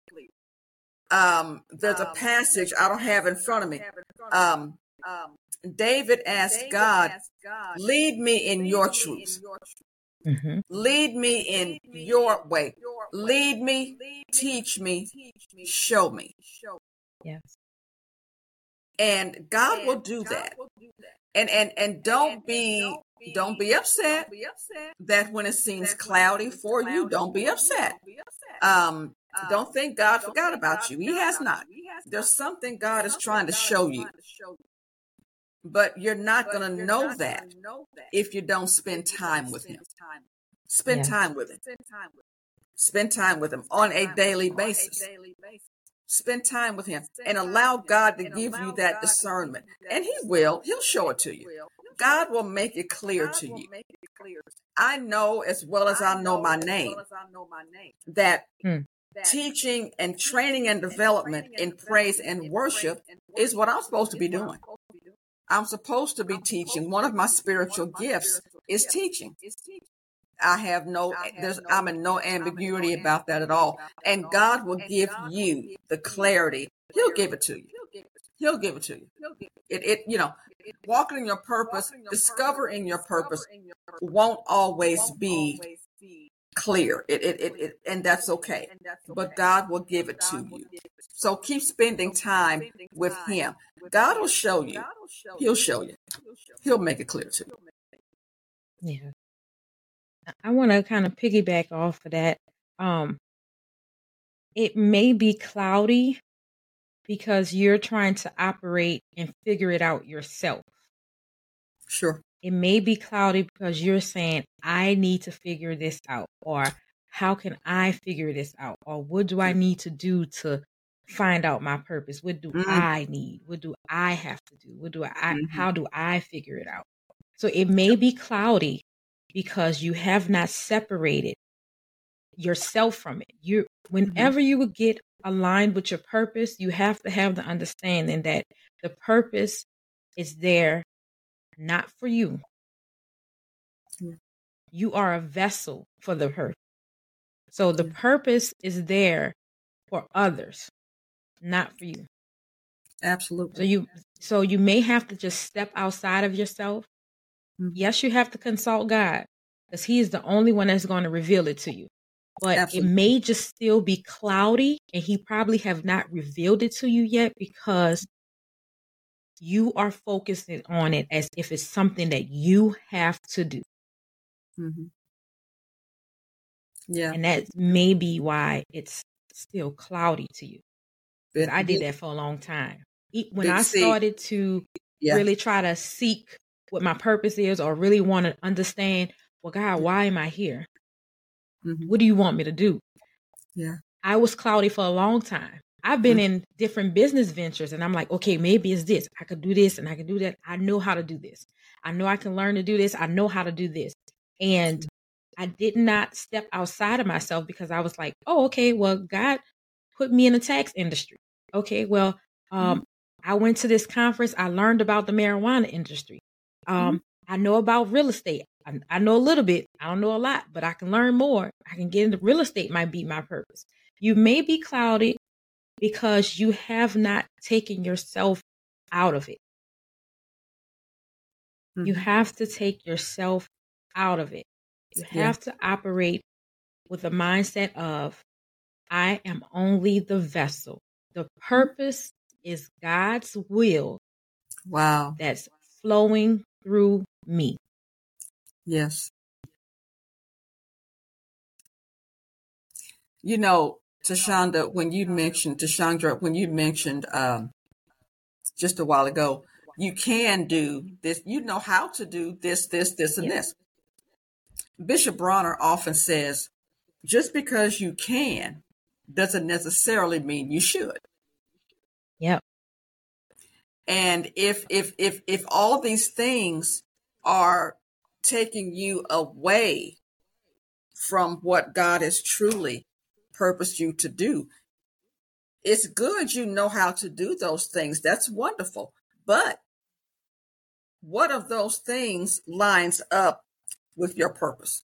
Um, there's a passage I don't have in front of me. Um, David asked God, lead me in your truth. Mm-hmm. Lead me in your way. Lead me, teach me, show me. Yes. And God will do that. And and and don't be don't be upset that when it seems cloudy for you, don't be upset. Um, don't think God forgot about you. He has not. There's something God is trying to show you. But you're not going to know that if you don't spend time with him. Spend Yeah. time with him. Spend time with him on a daily basis. Spend time with him and allow God to give you that discernment. And he will. He'll show it to you. God will make it clear to you. I know as well as I know my name that Hmm. teaching and training and development in praise and worship is what I'm supposed to be doing. I'm supposed to be teaching. One of my spiritual gifts is teaching. I have no, there's, I'm in no ambiguity about that at all. And God will give you the clarity. He'll give it to you. He'll give it to you. It, it, you know, walking in your purpose, discovering your purpose won't always be clear. It, it, it, it, and that's okay. But God will give it to you. So keep spending time with Him. God will show you. He'll show you. He'll make it clear to you. Yeah. I want to kind of piggyback off of that. Um, it may be cloudy because you're trying to operate and figure it out yourself. Sure. It may be cloudy because you're saying, I need to figure this out, or how can I figure this out? Or what do I need to do to find out my purpose? What do Mm-hmm. I need? What do I have to do? What do I, Mm-hmm. how do I figure it out? So it may be cloudy because you have not separated yourself from it. You, whenever mm-hmm. you would get aligned with your purpose, you have to have the understanding that the purpose is there not for you. Mm-hmm. You are a vessel for the purpose. So the mm-hmm. purpose is there for others, not for you. Absolutely. So you, so you may have to just step outside of yourself. Mm-hmm. Yes, you have to consult God because He is the only one that's going to reveal it to you. But Absolutely. It may just still be cloudy and He probably have not revealed it to you yet because you are focusing on it as if it's something that you have to do. Mm-hmm. Yeah. And that may be why it's still cloudy to you. Because I did that for a long time. When I started to yeah. really try to seek what my purpose is or really want to understand, well, God, why am I here? Mm-hmm. What do you want me to do? Yeah. I was cloudy for a long time. I've been mm-hmm. in different business ventures and I'm like, okay, maybe it's this. I could do this and I can do that. I know how to do this. I know I can learn to do this. I know how to do this. And I did not step outside of myself because I was like, oh, okay, well, God put me in the tax industry. Okay, well, um, mm-hmm. I went to this conference. I learned about the marijuana industry. Um, mm-hmm. I know about real estate. I, I know a little bit. I don't know a lot, but I can learn more. I can get into real estate might be my purpose. You may be clouded because you have not taken yourself out of it. Mm-hmm. You have to take yourself out of it. You have yeah. to operate with a mindset of, I am only the vessel. The purpose is God's will. Wow. That's flowing through me. Yes. You know, Tashonda, when you mentioned, Tashandra, when you mentioned um, just a while ago, you can do this, you know how to do this, this, this, and yes. this. Bishop Bronner often says, just because you can doesn't necessarily mean you should. Yep. And if if if if all these things are taking you away from what God has truly purposed you to do, it's good you know how to do those things. That's wonderful. But what of those things lines up with your purpose?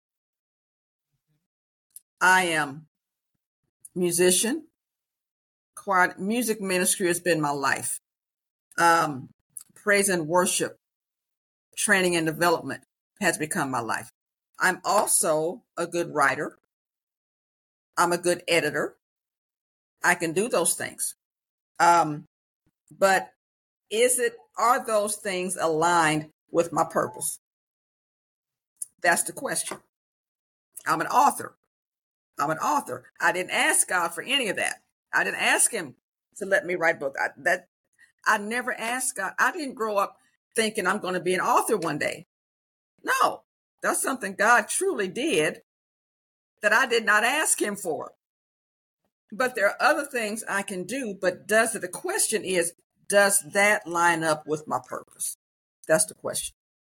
I am musician. Choir, music ministry has been my life. Um, praise and worship, training and development has become my life. I'm also a good writer. I'm a good editor. I can do those things. Um, but is it, are those things aligned with my purpose? That's the question. I'm an author. I'm an author. I didn't ask God for any of that. I didn't ask Him to let me write books. I, that I never asked God. I didn't grow up thinking I'm going to be an author one day. No, that's something God truly did that I did not ask Him for. But there are other things I can do. But does it? The question is, does that line up with my purpose? That's the question.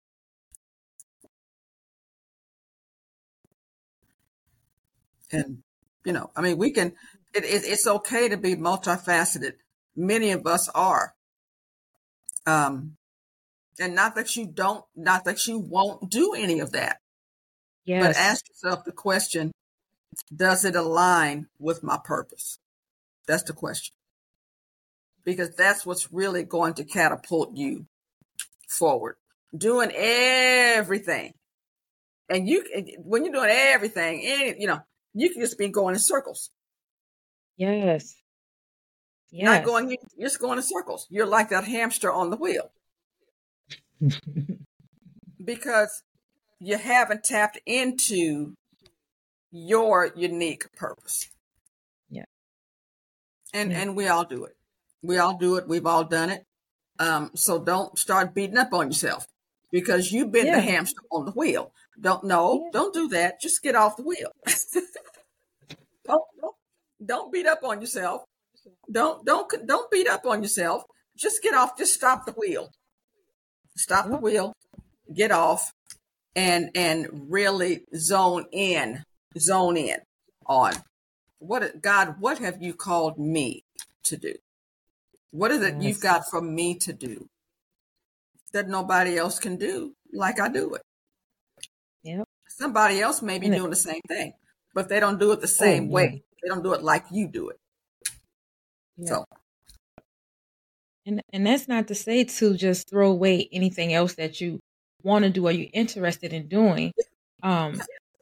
And, you know, I mean, we can, it, it, it's okay to be multifaceted. Many of us are. Um, and not that you don't, not that you won't do any of that. Yes. But ask yourself the question, does it align with my purpose? That's the question. Because that's what's really going to catapult you forward. Doing everything And you, when you're doing everything, and you know, you can just be going in circles. Yes. Yes. Not going, you're just going in circles. You're like that hamster on the wheel. Because you haven't tapped into your unique purpose. Yeah. And yeah. and we all do it. We all do it. We've all done it. Um, so don't start beating up on yourself because you've been Yeah. the hamster on the wheel. Don't no, Yeah. don't do that. Just get off the wheel. don't, don't don't beat up on yourself. Don't don't don't beat up on yourself. Just get off. Just stop the wheel. Stop the wheel. Get off, and and really zone in, zone in on what God. What have you called me to do? What is it Yes. you've got for me to do that nobody else can do like I do it? Yep. Somebody else may be And it- doing the same thing, but they don't do it the same Oh, way. yeah. They don't do it like you do it. Yeah. So, And and that's not to say to just throw away anything else that you want to do or you're interested in doing. Um,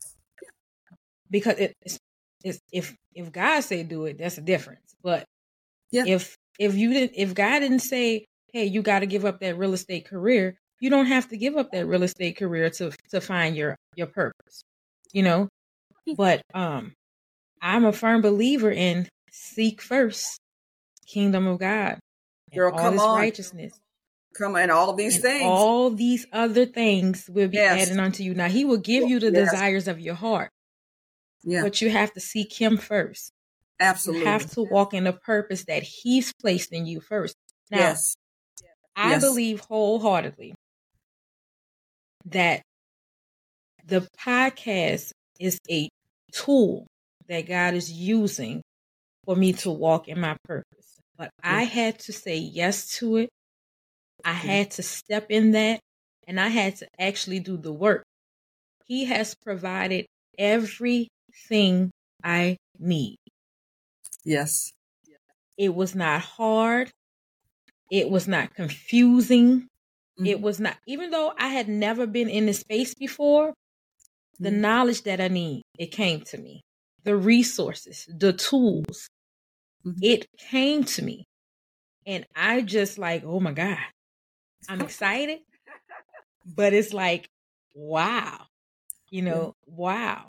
because it, it's, it's if if God say do it, that's a difference. But yeah, if if you didn't, if God didn't say, hey, you got to give up that real estate career, you don't have to give up that real estate career to to find your your purpose. You know. But um, I'm a firm believer in seek first kingdom of God and girl, all come this on, righteousness. come on, all these And things. all these other things will be Yes. added unto you. Now, he will give you the Yes. desires of your heart, Yeah, but you have to seek him first. absolutely. You have to walk in the purpose that he's placed in you first. Now, Yes. I Yes. believe wholeheartedly that the podcast is a tool that God is using for me to walk in my purpose. But I had to say yes to it. I had to step in that, and I had to actually do the work. He has provided everything I need. Yes. It was not hard. It was not confusing. Mm-hmm. It was not, even though I had never been in this space before, the Mm-hmm. knowledge that I need, it came to me. The resources, the tools, Mm-hmm. it came to me. And I just like, oh my God, I'm excited. But it's like, wow, you know, yeah. wow.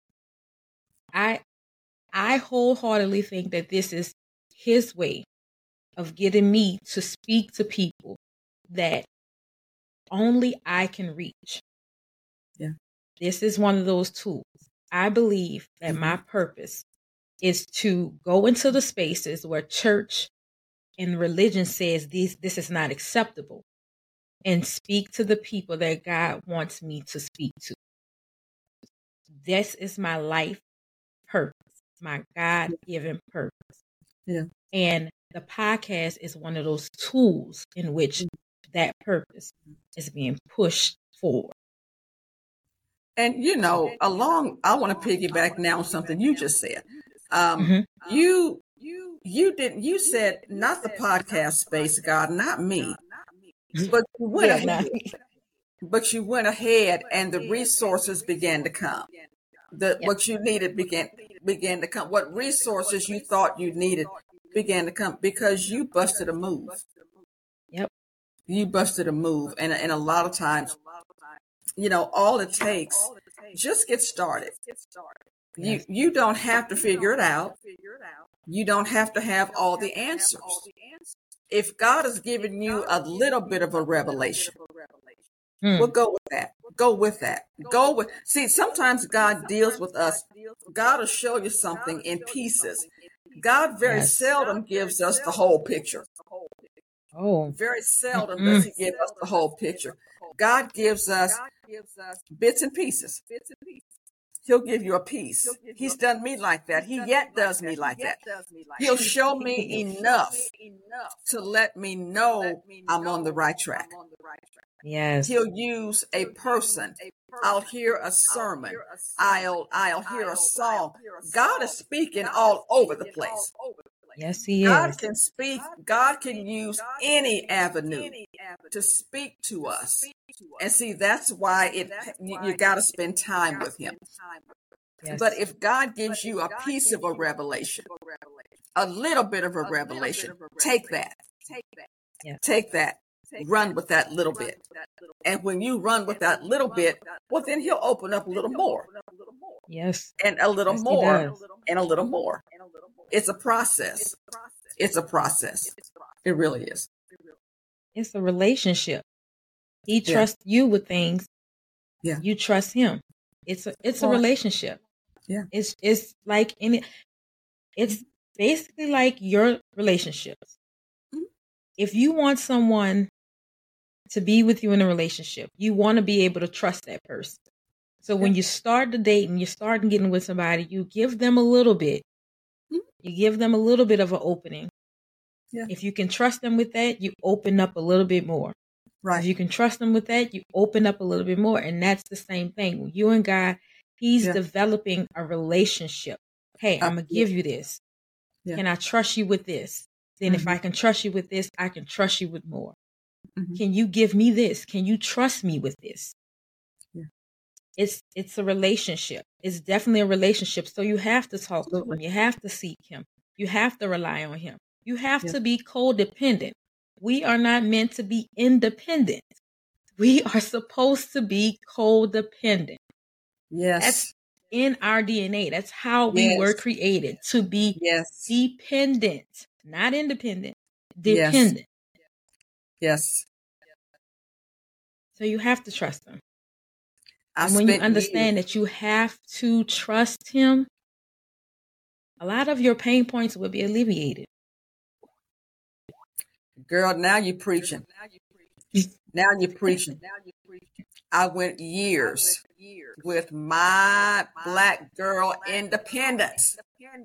I I wholeheartedly think that this is his way of getting me to speak to people that only I can reach. Yeah. This is one of those tools. I believe that mm-hmm. my purpose is to go into the spaces where church and religion says this, this is not acceptable, and speak to the people that God wants me to speak to. This is my life purpose, my God-given purpose. Yeah. And the podcast is one of those tools in which that purpose is being pushed forward. And, you know, along, I want to piggyback now on something you just said. Um, mm-hmm. You, you, you didn't, you said, not the podcast space, God, not me, but you went yeah, ahead. But you went ahead and the resources began to come. The yeah. What you needed began began to come. What resources you thought you needed began to come because you busted a move. Yep. You busted a move. And, and a lot of times, you know, all it takes, just get started. You you don't have to figure it out. You don't have to have all the answers. If God has given you a little bit of a revelation, mm. well, go with that. Go with that. Go with, see, sometimes God deals with us. God will show you something in pieces. God very yes. seldom gives us the whole picture. Oh, very seldom mm-hmm. does he give us the whole picture. God gives us bits and pieces. He'll give you a piece. He's done me like that. He yet does me like that. He'll show me enough to let me know I'm on the right track. Yes. He'll use a person. I'll hear a sermon. I'll I'll hear a song. God is speaking all over the place. Yes, he God is. can speak. God can use any avenue to speak to us. And see, that's why it you, you got to spend time with him. Yes. But if God gives you a piece of a revelation, a little bit of a revelation, take that. Yes. Take that. Run with that little bit. And when you run with that little bit, well, then he'll open up a little more. Yes. And a little Yes, he more. does. And a little more. It's a process. It's a process. It really is. It's a relationship. He Yeah. trusts you with things. Yeah. You trust him. It's a it's a Right. relationship. Yeah. It's it's like any it's basically like your relationships. Mhm. If you want someone to be with you in a relationship, you want to be able to trust that person. So when Yeah. you start the date and you start getting with somebody, you give them a little bit. Mhm. You give them a little bit of an opening. Yeah. If you can trust them with that, you open up a little bit more. If Right. you can trust them with that, you open up a little bit more. And that's the same thing. When you and God, he's Yeah. developing a relationship. Hey, I'm going to give you this. Yeah. Can I trust you with this? Then Mhm. if I can trust you with this, I can trust you with more. Mhm. Can you give me this? Can you trust me with this? Yeah. It's it's a relationship. It's definitely a relationship. So you have to talk to Absolutely. him. You have to seek him. You have to rely on him. You have Yeah. to be codependent. We are not meant to be independent. We are supposed to be codependent. Yes. That's in our D N A. That's how we Yes. were created, to be Yes. dependent, not independent, Yes. dependent. Yes. So you have to trust him. I And when you spent understand years. that you have to trust him, a lot of your pain points will be alleviated. Girl, now you're preaching. Now you're preaching. I went years with my black girl independence.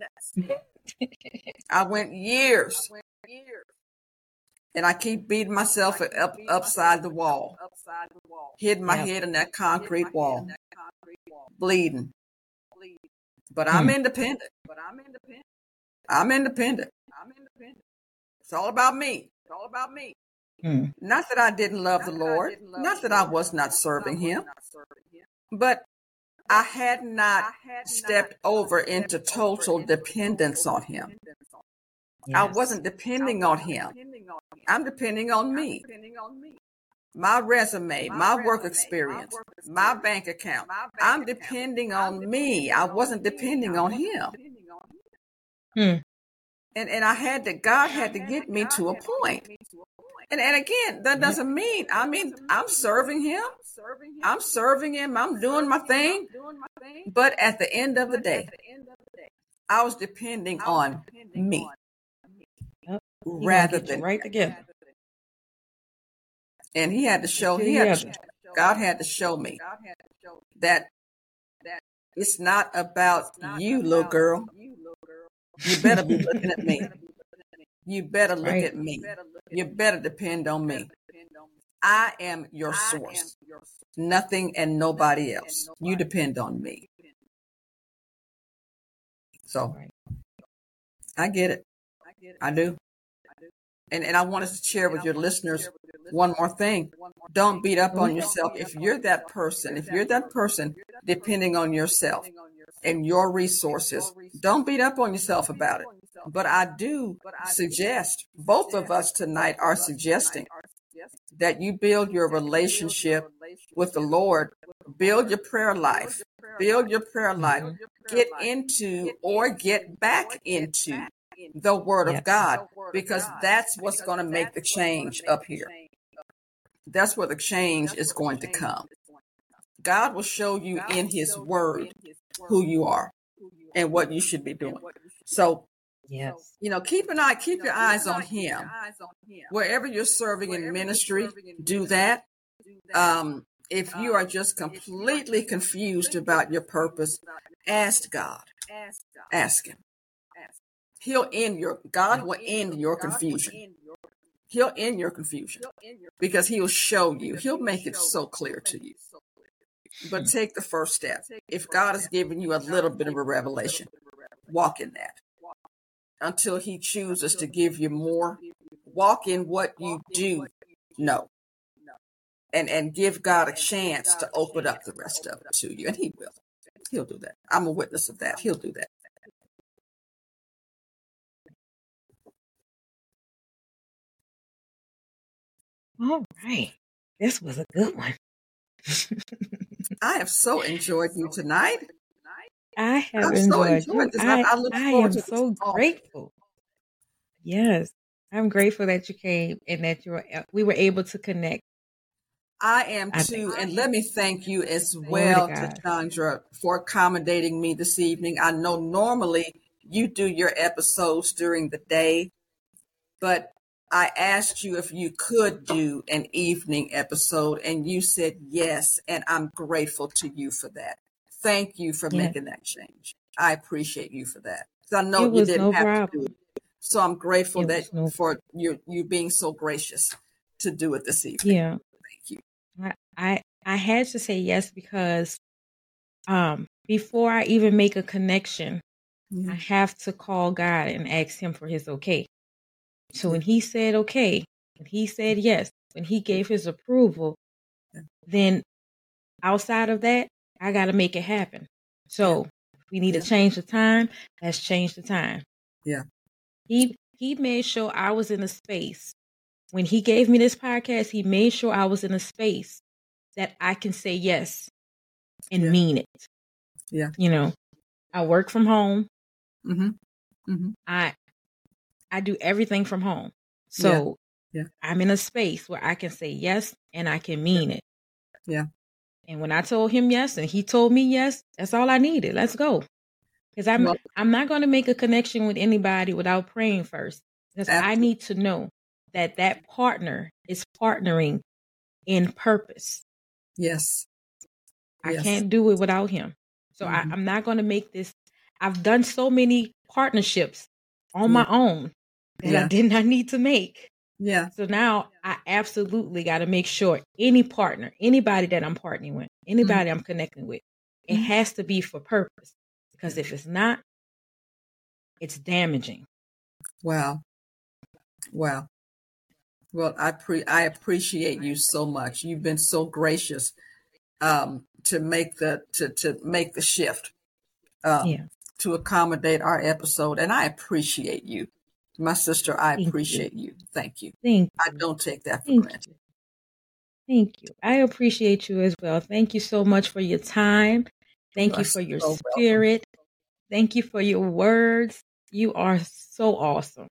I went years. And I keep beating myself up upside the wall. Hitting my Yep. head in that concrete wall. Bleeding. But Hmm. I'm independent. I'm independent. It's all about me. It's all about me. Hmm. Not that I didn't love the Lord. Not that I was not serving him. But I had not stepped over into total dependence on him. I Yes. wasn't depending on him. I'm depending on me. My resume, my work experience, my bank account. I'm depending on me. I wasn't depending on him. Hmm. And and I had to, God had to get me to a point. And and again, that doesn't mean, I mean, I'm serving him. I'm serving him. I'm doing my thing. But at the end of the day, I was depending on me Yep. He gonna rather get you than, right together. and he had to show, Get he you had together. to, God had to show me that it's not about you, little girl. You better be looking at me. You better look Right. at me. You better depend on me. I am your source. Nothing and nobody else. You depend on me. So Right. I get it. I do. And and I wanted to share with your listeners one more thing. Don't beat up on yourself. If you're that person, if you're that person depending on yourself and your resources, don't beat up on yourself about it. But I do suggest, both of us tonight are suggesting that you build your relationship with the Lord, build your prayer life, build your prayer life, Mhm. get into or get back into the Word of Yes. God, because that's what's going to make the change up here. That's where the change is going to come. God will show you in His Word who you are and what you should be doing. So, Yes. you know, keep an eye, keep your eyes on Him. Wherever you're serving in ministry, do that. Um, if you are just completely confused about your purpose, ask God. Ask Him. He'll end your, God will end your confusion. He'll end your confusion because He'll show you. He'll make it so clear to you. But take the first step. If God has given you a little bit of a revelation, walk in that. until he chooses to give you more. Walk in what you do know, and, and give God a chance to open up the rest of it to you. And he will. He'll do that. I'm a witness of that. He'll do that. All right. This was a good one. I have so enjoyed you tonight. I have I've enjoyed, so you. enjoyed this. I, I, I look I forward am to so this. grateful. Yes. I'm grateful that you came and that you were, we were able to connect. I am I too. think. And let me thank you as Glory to well, God. Tashandra, for accommodating me this evening. I know normally you do your episodes during the day, but I asked you if you could do an evening episode, and you said yes, and I'm grateful to you for that. Thank you for Yeah. making that change. I appreciate you for that. Because I know It you was didn't no have to problem. do it. So I'm grateful It that was no for you you being so gracious to do it this evening. Yeah. Thank you. I, I I had to say yes because um before I even make a connection, Yeah. I have to call God and ask him for his okay. So Yeah. when he said okay, when he said yes, when he gave his approval, Yeah. then outside of that, I got to make it happen. So if we need Yeah. to change the time, let's change the time. Yeah. He he made sure I was in a space. When he gave me this podcast, he made sure I was in a space that I can say yes and Yeah. mean it. Yeah. You know, I work from home. Mm-hmm. Mm-hmm. I I do everything from home. So Yeah. Yeah. I'm in a space where I can say yes and I can mean it. Yeah. And when I told him yes and he told me yes, that's all I needed. Let's go. Because I'm Well, I'm not going to make a connection with anybody without praying first. Because I absolutely. need to know that that partner is partnering in purpose. Yes. I Yes. can't do it without him. So Mm-hmm. I, I'm not going to make this. I've done so many partnerships on Yeah. my own that Yeah. I did not need to make. Yeah. So now I absolutely got to make sure any partner, anybody that I'm partnering with, anybody I'm connecting with, it Mhm. has to be for purpose. Because Yeah. if it's not, it's damaging. Wow. Wow. Well, I pre I appreciate you so much. You've been so gracious um, to make the to to make the shift um, Yeah. to accommodate our episode, and I appreciate you, my sister. I Thank you. appreciate you. Thank you. Thank I you. don't take that for Thank granted. you. Thank you. I appreciate you as well. Thank you so much for your time. You Thank are you for your so welcome, spirit. Thank you for your words. You are so awesome.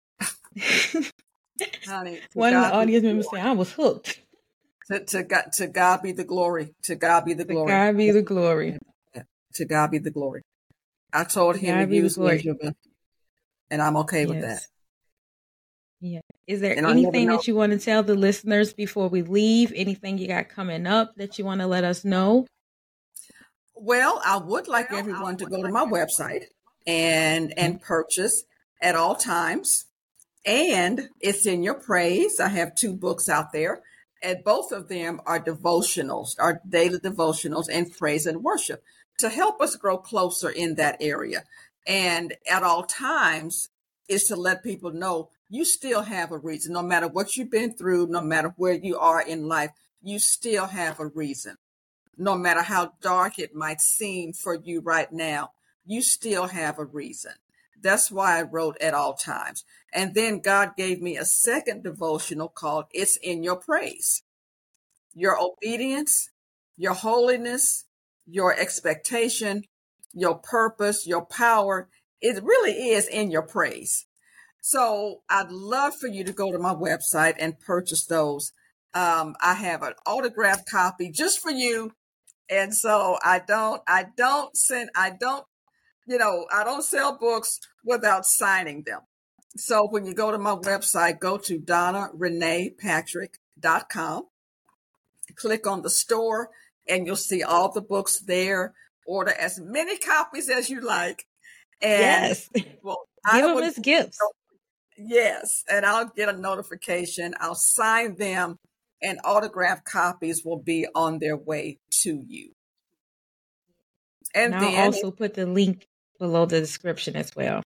honey. To One of the God be the audience members glory. said, I was hooked. To, to God to God be the glory. To God be the To glory. God be the glory. To God be the glory. I told To him to God be the use me, glory. and I'm okay with that. Yes. Yeah. Is there And I never anything know. that you want to tell the listeners before we leave? Anything you got coming up that you want to let us know? Well, I would like everyone to go to my website and and purchase at all times. And it's in your praise. I have two books out there, and both of them are devotionals, are daily devotionals in praise and worship to help us grow closer in that area. And at all times is to let people know you still have a reason. No matter what you've been through, no matter where you are in life, you still have a reason. No matter how dark it might seem for you right now, you still have a reason. That's why I wrote at all times. And then God gave me a second devotional called It's in Your Praise. Your obedience, your holiness, your expectation, your purpose, your power, it really is in your praise. So I'd love for you to go to my website and purchase those. Um, I have an autographed copy just for you. And so I don't, I don't send, I don't, you know, I don't sell books without signing them. So when you go to my website, go to donna renee patrick dot com, click on the store, and you'll see all the books there. Order as many copies as you like. And Yes. well, Give I them would, as gifts. yes, and I'll get a notification. I'll sign them, and autographed copies will be on their way to you. And And I'll then also put the link below the description as well.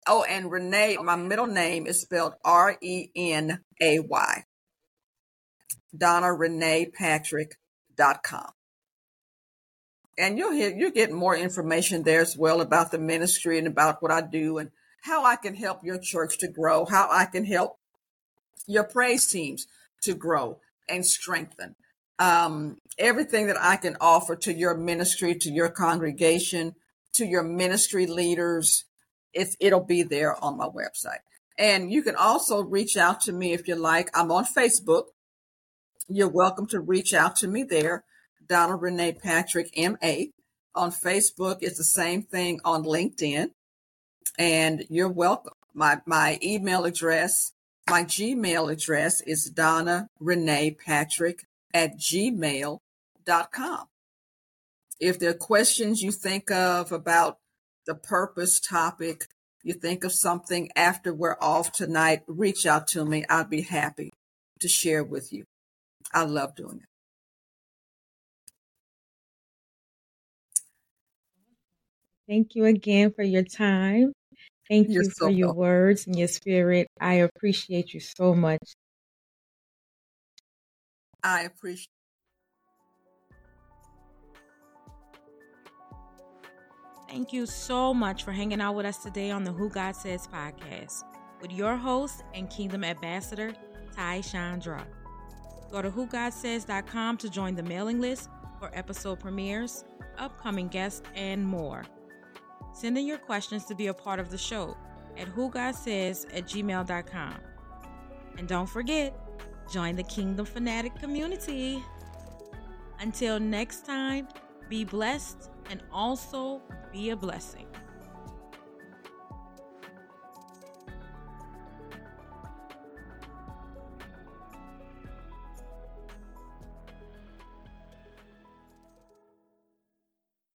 Oh, and Renee, my middle name is spelled R E N A Y. Donna Renee Patrick dot com. And you'll hear, you get more information there as well about the ministry and about what I do and how I can help your church to grow, how I can help your praise teams to grow and strengthen. Um, everything that I can offer to your ministry, to your congregation, to your ministry leaders, it's, it'll be there on my website. And you can also reach out to me if you like. I'm on Facebook. You're welcome to reach out to me there. Donna Renee Patrick, M A. On Facebook, it's the same thing on LinkedIn. And you're welcome. My my email address, my Gmail address is Donna Renee Patrick at gmail dot com. If there are questions you think of about the purpose topic, you think of something after we're off tonight, reach out to me. I'd be happy to share with you. I love doing it. Thank you again for your time. Thank You're you so for your welcome. words and your spirit. I appreciate you so much. I appreciate Thank you so much for hanging out with us today on the Who God Says podcast with your host and Kingdom Ambassador, Ty Chandra. Go to who god says dot com to join the mailing list for episode premieres, upcoming guests, and more. Send in your questions to be a part of the show at who god says at gmail dot com. And don't forget, join the Kingdom Fanatic community. Until next time, be blessed and also be a blessing.